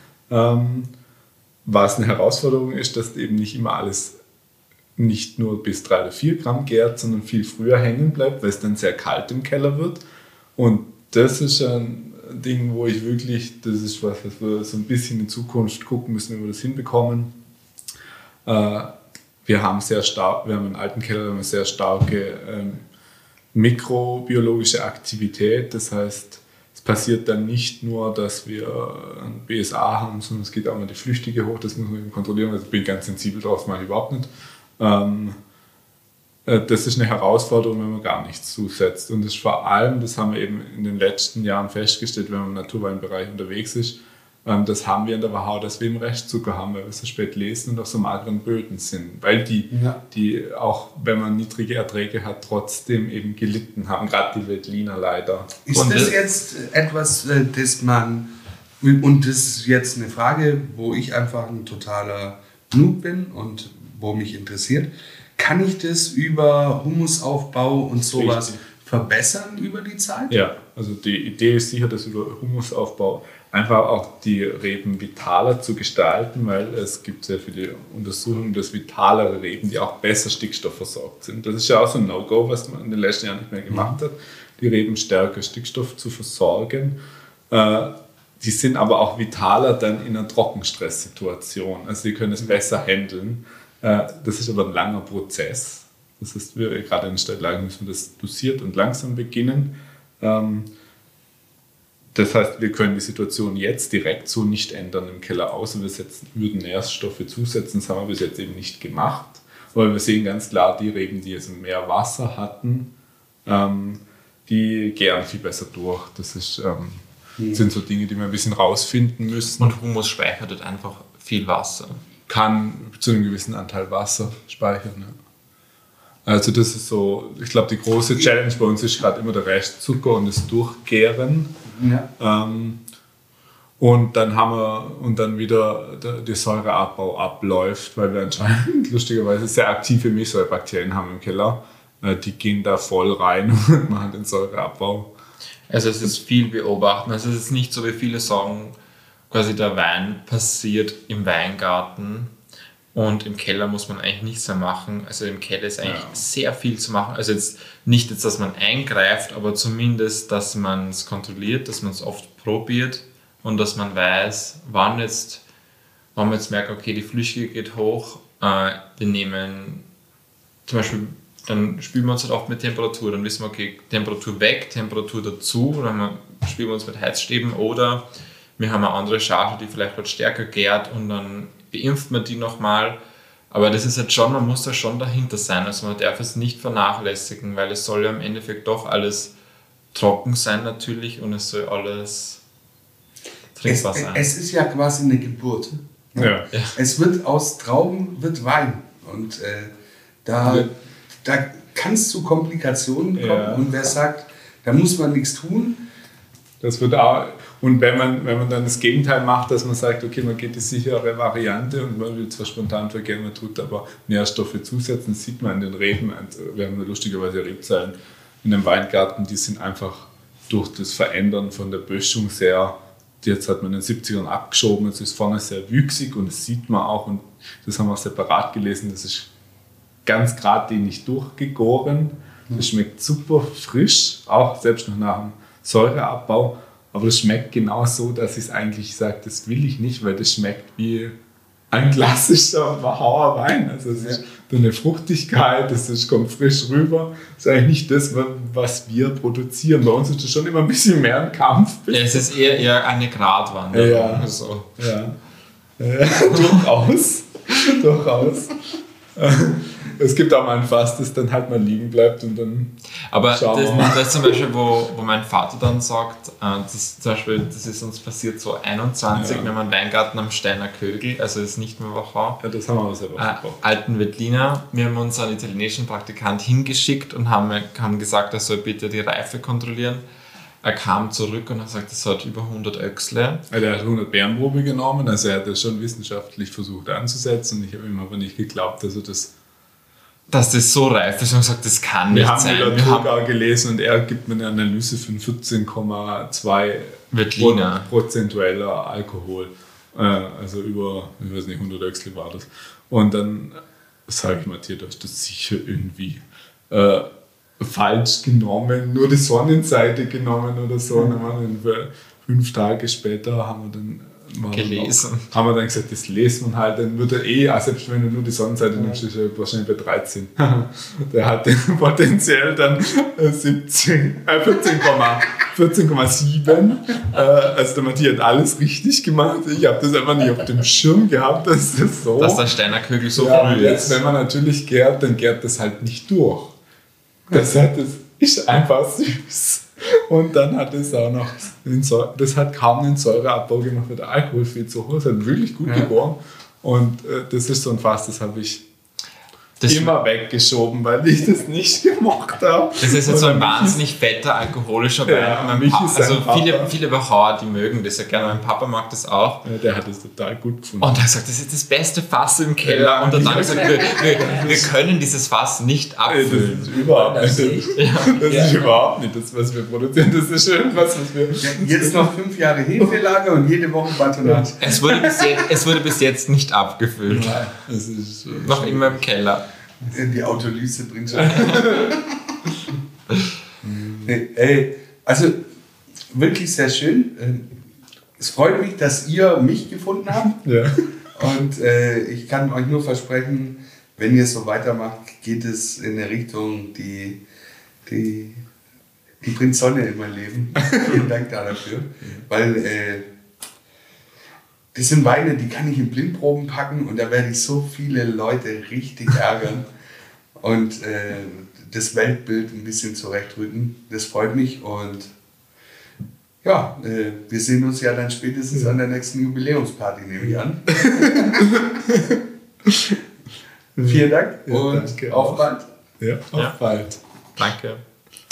Was eine Herausforderung ist, dass eben nicht immer alles nicht nur bis drei oder vier Gramm gärt, sondern viel früher hängen bleibt, weil es dann sehr kalt im Keller wird. Und das ist ein Ding, wo ich wirklich, das ist was, was wir so ein bisschen in Zukunft gucken müssen, wie wir das hinbekommen. Äh, wir haben sehr stark, wir haben einen alten Keller, eine sehr starke ähm, mikrobiologische Aktivität. Das heißt, es passiert dann nicht nur, dass wir ein B S A haben, sondern es geht auch mal die Flüchtige hoch. Das muss man eben kontrollieren. Also ich bin ganz sensibel drauf, das mache ich überhaupt nicht. Ähm, Das ist eine Herausforderung, wenn man gar nichts zusetzt. Und das ist vor allem, das haben wir eben in den letzten Jahren festgestellt, wenn man im Naturweinbereich unterwegs ist, das haben wir in der Wachau, dass wir eben Restzucker haben, weil wir so spät lesen und auf so mageren Böden sind. Weil die, ja. die auch, wenn man niedrige Erträge hat, trotzdem eben gelitten haben, gerade die Veltliner leider. Ist und das jetzt etwas, das man, und das ist jetzt eine Frage, wo ich einfach ein totaler Noob bin und wo mich interessiert, kann ich das über Humusaufbau und sowas Richtig. verbessern über die Zeit? Ja, also die Idee ist sicher, dass über Humusaufbau einfach auch die Reben vitaler zu gestalten, weil es gibt sehr viele Untersuchungen, dass vitalere Reben, die auch besser stickstoffversorgt sind. Das ist ja auch so ein No-Go, was man in den letzten Jahren nicht mehr gemacht hat, die Reben stärker Stickstoff zu versorgen. Die sind aber auch vitaler dann in einer Trockenstresssituation. Also sie können es besser handeln. Das ist aber ein langer Prozess. Das heißt, wir gerade in der Stadtlage müssen wir das dosiert und langsam beginnen. Das heißt, wir können die Situation jetzt direkt so nicht ändern im Keller, außer wir setzen, würden Nährstoffe zusetzen. Das haben wir bis jetzt eben nicht gemacht. Aber wir sehen ganz klar, die Reben, die jetzt mehr Wasser hatten, die gären viel besser durch. Das ist, hm. sind so Dinge, die wir ein bisschen rausfinden müssen. Und Humus speichert halt einfach viel Wasser. Kann zu einem gewissen Anteil Wasser speichern. Ja. Also das ist so, ich glaube, die große Challenge bei uns ist gerade immer der Restzucker und das Durchgären. Ja. Ähm, und dann haben wir, und dann wieder der, der Säureabbau abläuft, weil wir anscheinend lustigerweise sehr aktive Milchsäurebakterien haben im Keller. Äh, die gehen da voll rein und machen den Säureabbau. Also es ist viel beobachten. Also es ist nicht so, wie viele sagen, quasi der Wein passiert im Weingarten und im Keller muss man eigentlich nichts mehr machen. Also im Keller ist eigentlich ja. sehr viel zu machen. Also jetzt nicht jetzt, dass man eingreift, aber zumindest, dass man es kontrolliert, dass man es oft probiert und dass man weiß, wann jetzt, wann man jetzt merkt, okay, die Flüchtige geht hoch, äh, wir nehmen zum Beispiel, dann spielen wir uns halt oft mit Temperatur, dann wissen wir, okay, Temperatur weg, Temperatur dazu, dann spielen wir uns mit Heizstäben oder wir haben eine andere Charge, die vielleicht halt stärker gärt und dann beimpft man die nochmal. Aber das ist halt schon, man muss da schon dahinter sein. Also man darf es nicht vernachlässigen, weil es soll ja im Endeffekt doch alles trocken sein natürlich und es soll alles trinkbar es, sein. Es ist ja quasi eine Geburt. Ja. Ja. Es wird aus Trauben wird Wein und äh, da, ja. da kann es zu Komplikationen kommen ja. und wer sagt, da muss man nichts tun. Das wird auch, und wenn man, wenn man dann das Gegenteil macht, dass man sagt, okay, man geht die sichere Variante und man will zwar spontan vergehen, man tut aber Nährstoffe zusetzen, das sieht man in den Reben. Wir haben lustigerweise Rebzeilen in einem Weingarten, die sind einfach durch das Verändern von der Böschung sehr, jetzt hat man in den siebzigern abgeschoben, es ist vorne sehr wüchsig und das sieht man auch und das haben wir separat gelesen, das ist ganz geradlinig durchgegoren, das schmeckt super frisch, auch selbst noch nach dem Säureabbau, aber das schmeckt genau so, dass ich es eigentlich sage, das will ich nicht, weil das schmeckt wie ein klassischer Wachauer Wein. Also es ist eine Fruchtigkeit, das ist, kommt frisch rüber. Das ist eigentlich nicht das, was wir produzieren. Bei uns ist das schon immer ein bisschen mehr ein Kampf. Ja, es ist eher, eher eine Gratwanderung. Ja, so. ja. ja. durchaus. durchaus. Es gibt auch mal ein Fass, das dann halt mal liegen bleibt und dann. Aber das, das ist zum Beispiel, wo, wo mein Vater dann sagt, äh, das, zum Beispiel, das ist uns passiert so einundzwanzig, ja. wenn man Weingarten am Steiner Kögel, also ist nicht mehr Wachau. Ja, das haben wir selber äh, Alten Veltliner. Wir haben unseren italienischen Praktikant hingeschickt und haben, haben gesagt, er soll bitte die Reife kontrollieren. Er kam zurück und hat gesagt, es hat über hundert Öchsle. Er hat hundert Bärenprobe genommen, also er hat das schon wissenschaftlich versucht anzusetzen und ich habe ihm aber nicht geglaubt, dass er das dass das so reif ist und gesagt, das kann wir nicht haben sein. Wir haben Thurgau gelesen und er gibt mir eine Analyse von vierzehn Komma zwei Veltliner. prozentueller Alkohol. Äh, also über, ich weiß nicht, hundert Öchsle war das. Und dann sage ich Matthias, du hast das sicher irgendwie äh, falsch genommen, nur die Sonnenseite genommen oder so. Und dann wir, fünf Tage später haben wir dann gelesen. Auch, haben wir dann gesagt, das lesen wir halt, dann wird er eh, also selbst wenn du nur die Sonnenseite nimmst, ist er wahrscheinlich bei dreizehn. Der hat potenziell dann siebzehn, äh, vierzehn Komma sieben. äh, also der Matthias hat alles richtig gemacht. Ich habe das einfach nicht auf dem Schirm gehabt, dass das so. Dass der Steiner Kögel so ja, früh jetzt, ist. wenn man natürlich gärt, dann gärt das halt nicht durch. Das, hat, das ist einfach süß. Und dann hat es auch noch, das hat kaum einen Säureabbau gemacht, weil der Alkohol viel zu hoch ist, hat wirklich gut ja. gegoren. Und äh, das ist so ein Fass, das habe ich das immer weggeschoben, weil ich das nicht gemocht habe. Das ist jetzt so ein wahnsinnig fetter, alkoholischer Wein. Ja, mein pa- also viele, viele Wachauer, die mögen das ja gerne. Mein Papa mag das auch. Ja, der hat das total gut gefunden. Und er sagt, das ist das beste Fass im Keller. Ja, und dann hat er gesagt, wir, wir, wir können dieses Fass nicht abfüllen. Das ist überhaupt nicht. Das, ja. das ja. ist überhaupt nicht das, was wir produzieren. Das ist schön, was, was wir... Jetzt noch fünf Jahre Hefelager und jede Woche Batonat. Es wurde bis jetzt, es wurde bis jetzt nicht abgefüllt. Nein, das ist noch schön. Immer im Keller. Die Autolyse bringt schon. Ey, also wirklich sehr schön. Es freut mich, dass ihr mich gefunden habt. Ja. Und äh, ich kann euch nur versprechen, wenn ihr so weitermacht, geht es in eine Richtung, die, die, die bringt Sonne in mein Leben. Vielen Dank dafür. Weil äh, das sind Weine, die kann ich in Blindproben packen und da werde ich so viele Leute richtig ärgern und äh, das Weltbild ein bisschen zurechtrücken. Das freut mich und ja, äh, wir sehen uns ja dann spätestens ja. an der nächsten Jubiläumsparty, nehme ich an. Vielen Dank ja, und auf bald. Ja, auf ja. bald. Danke.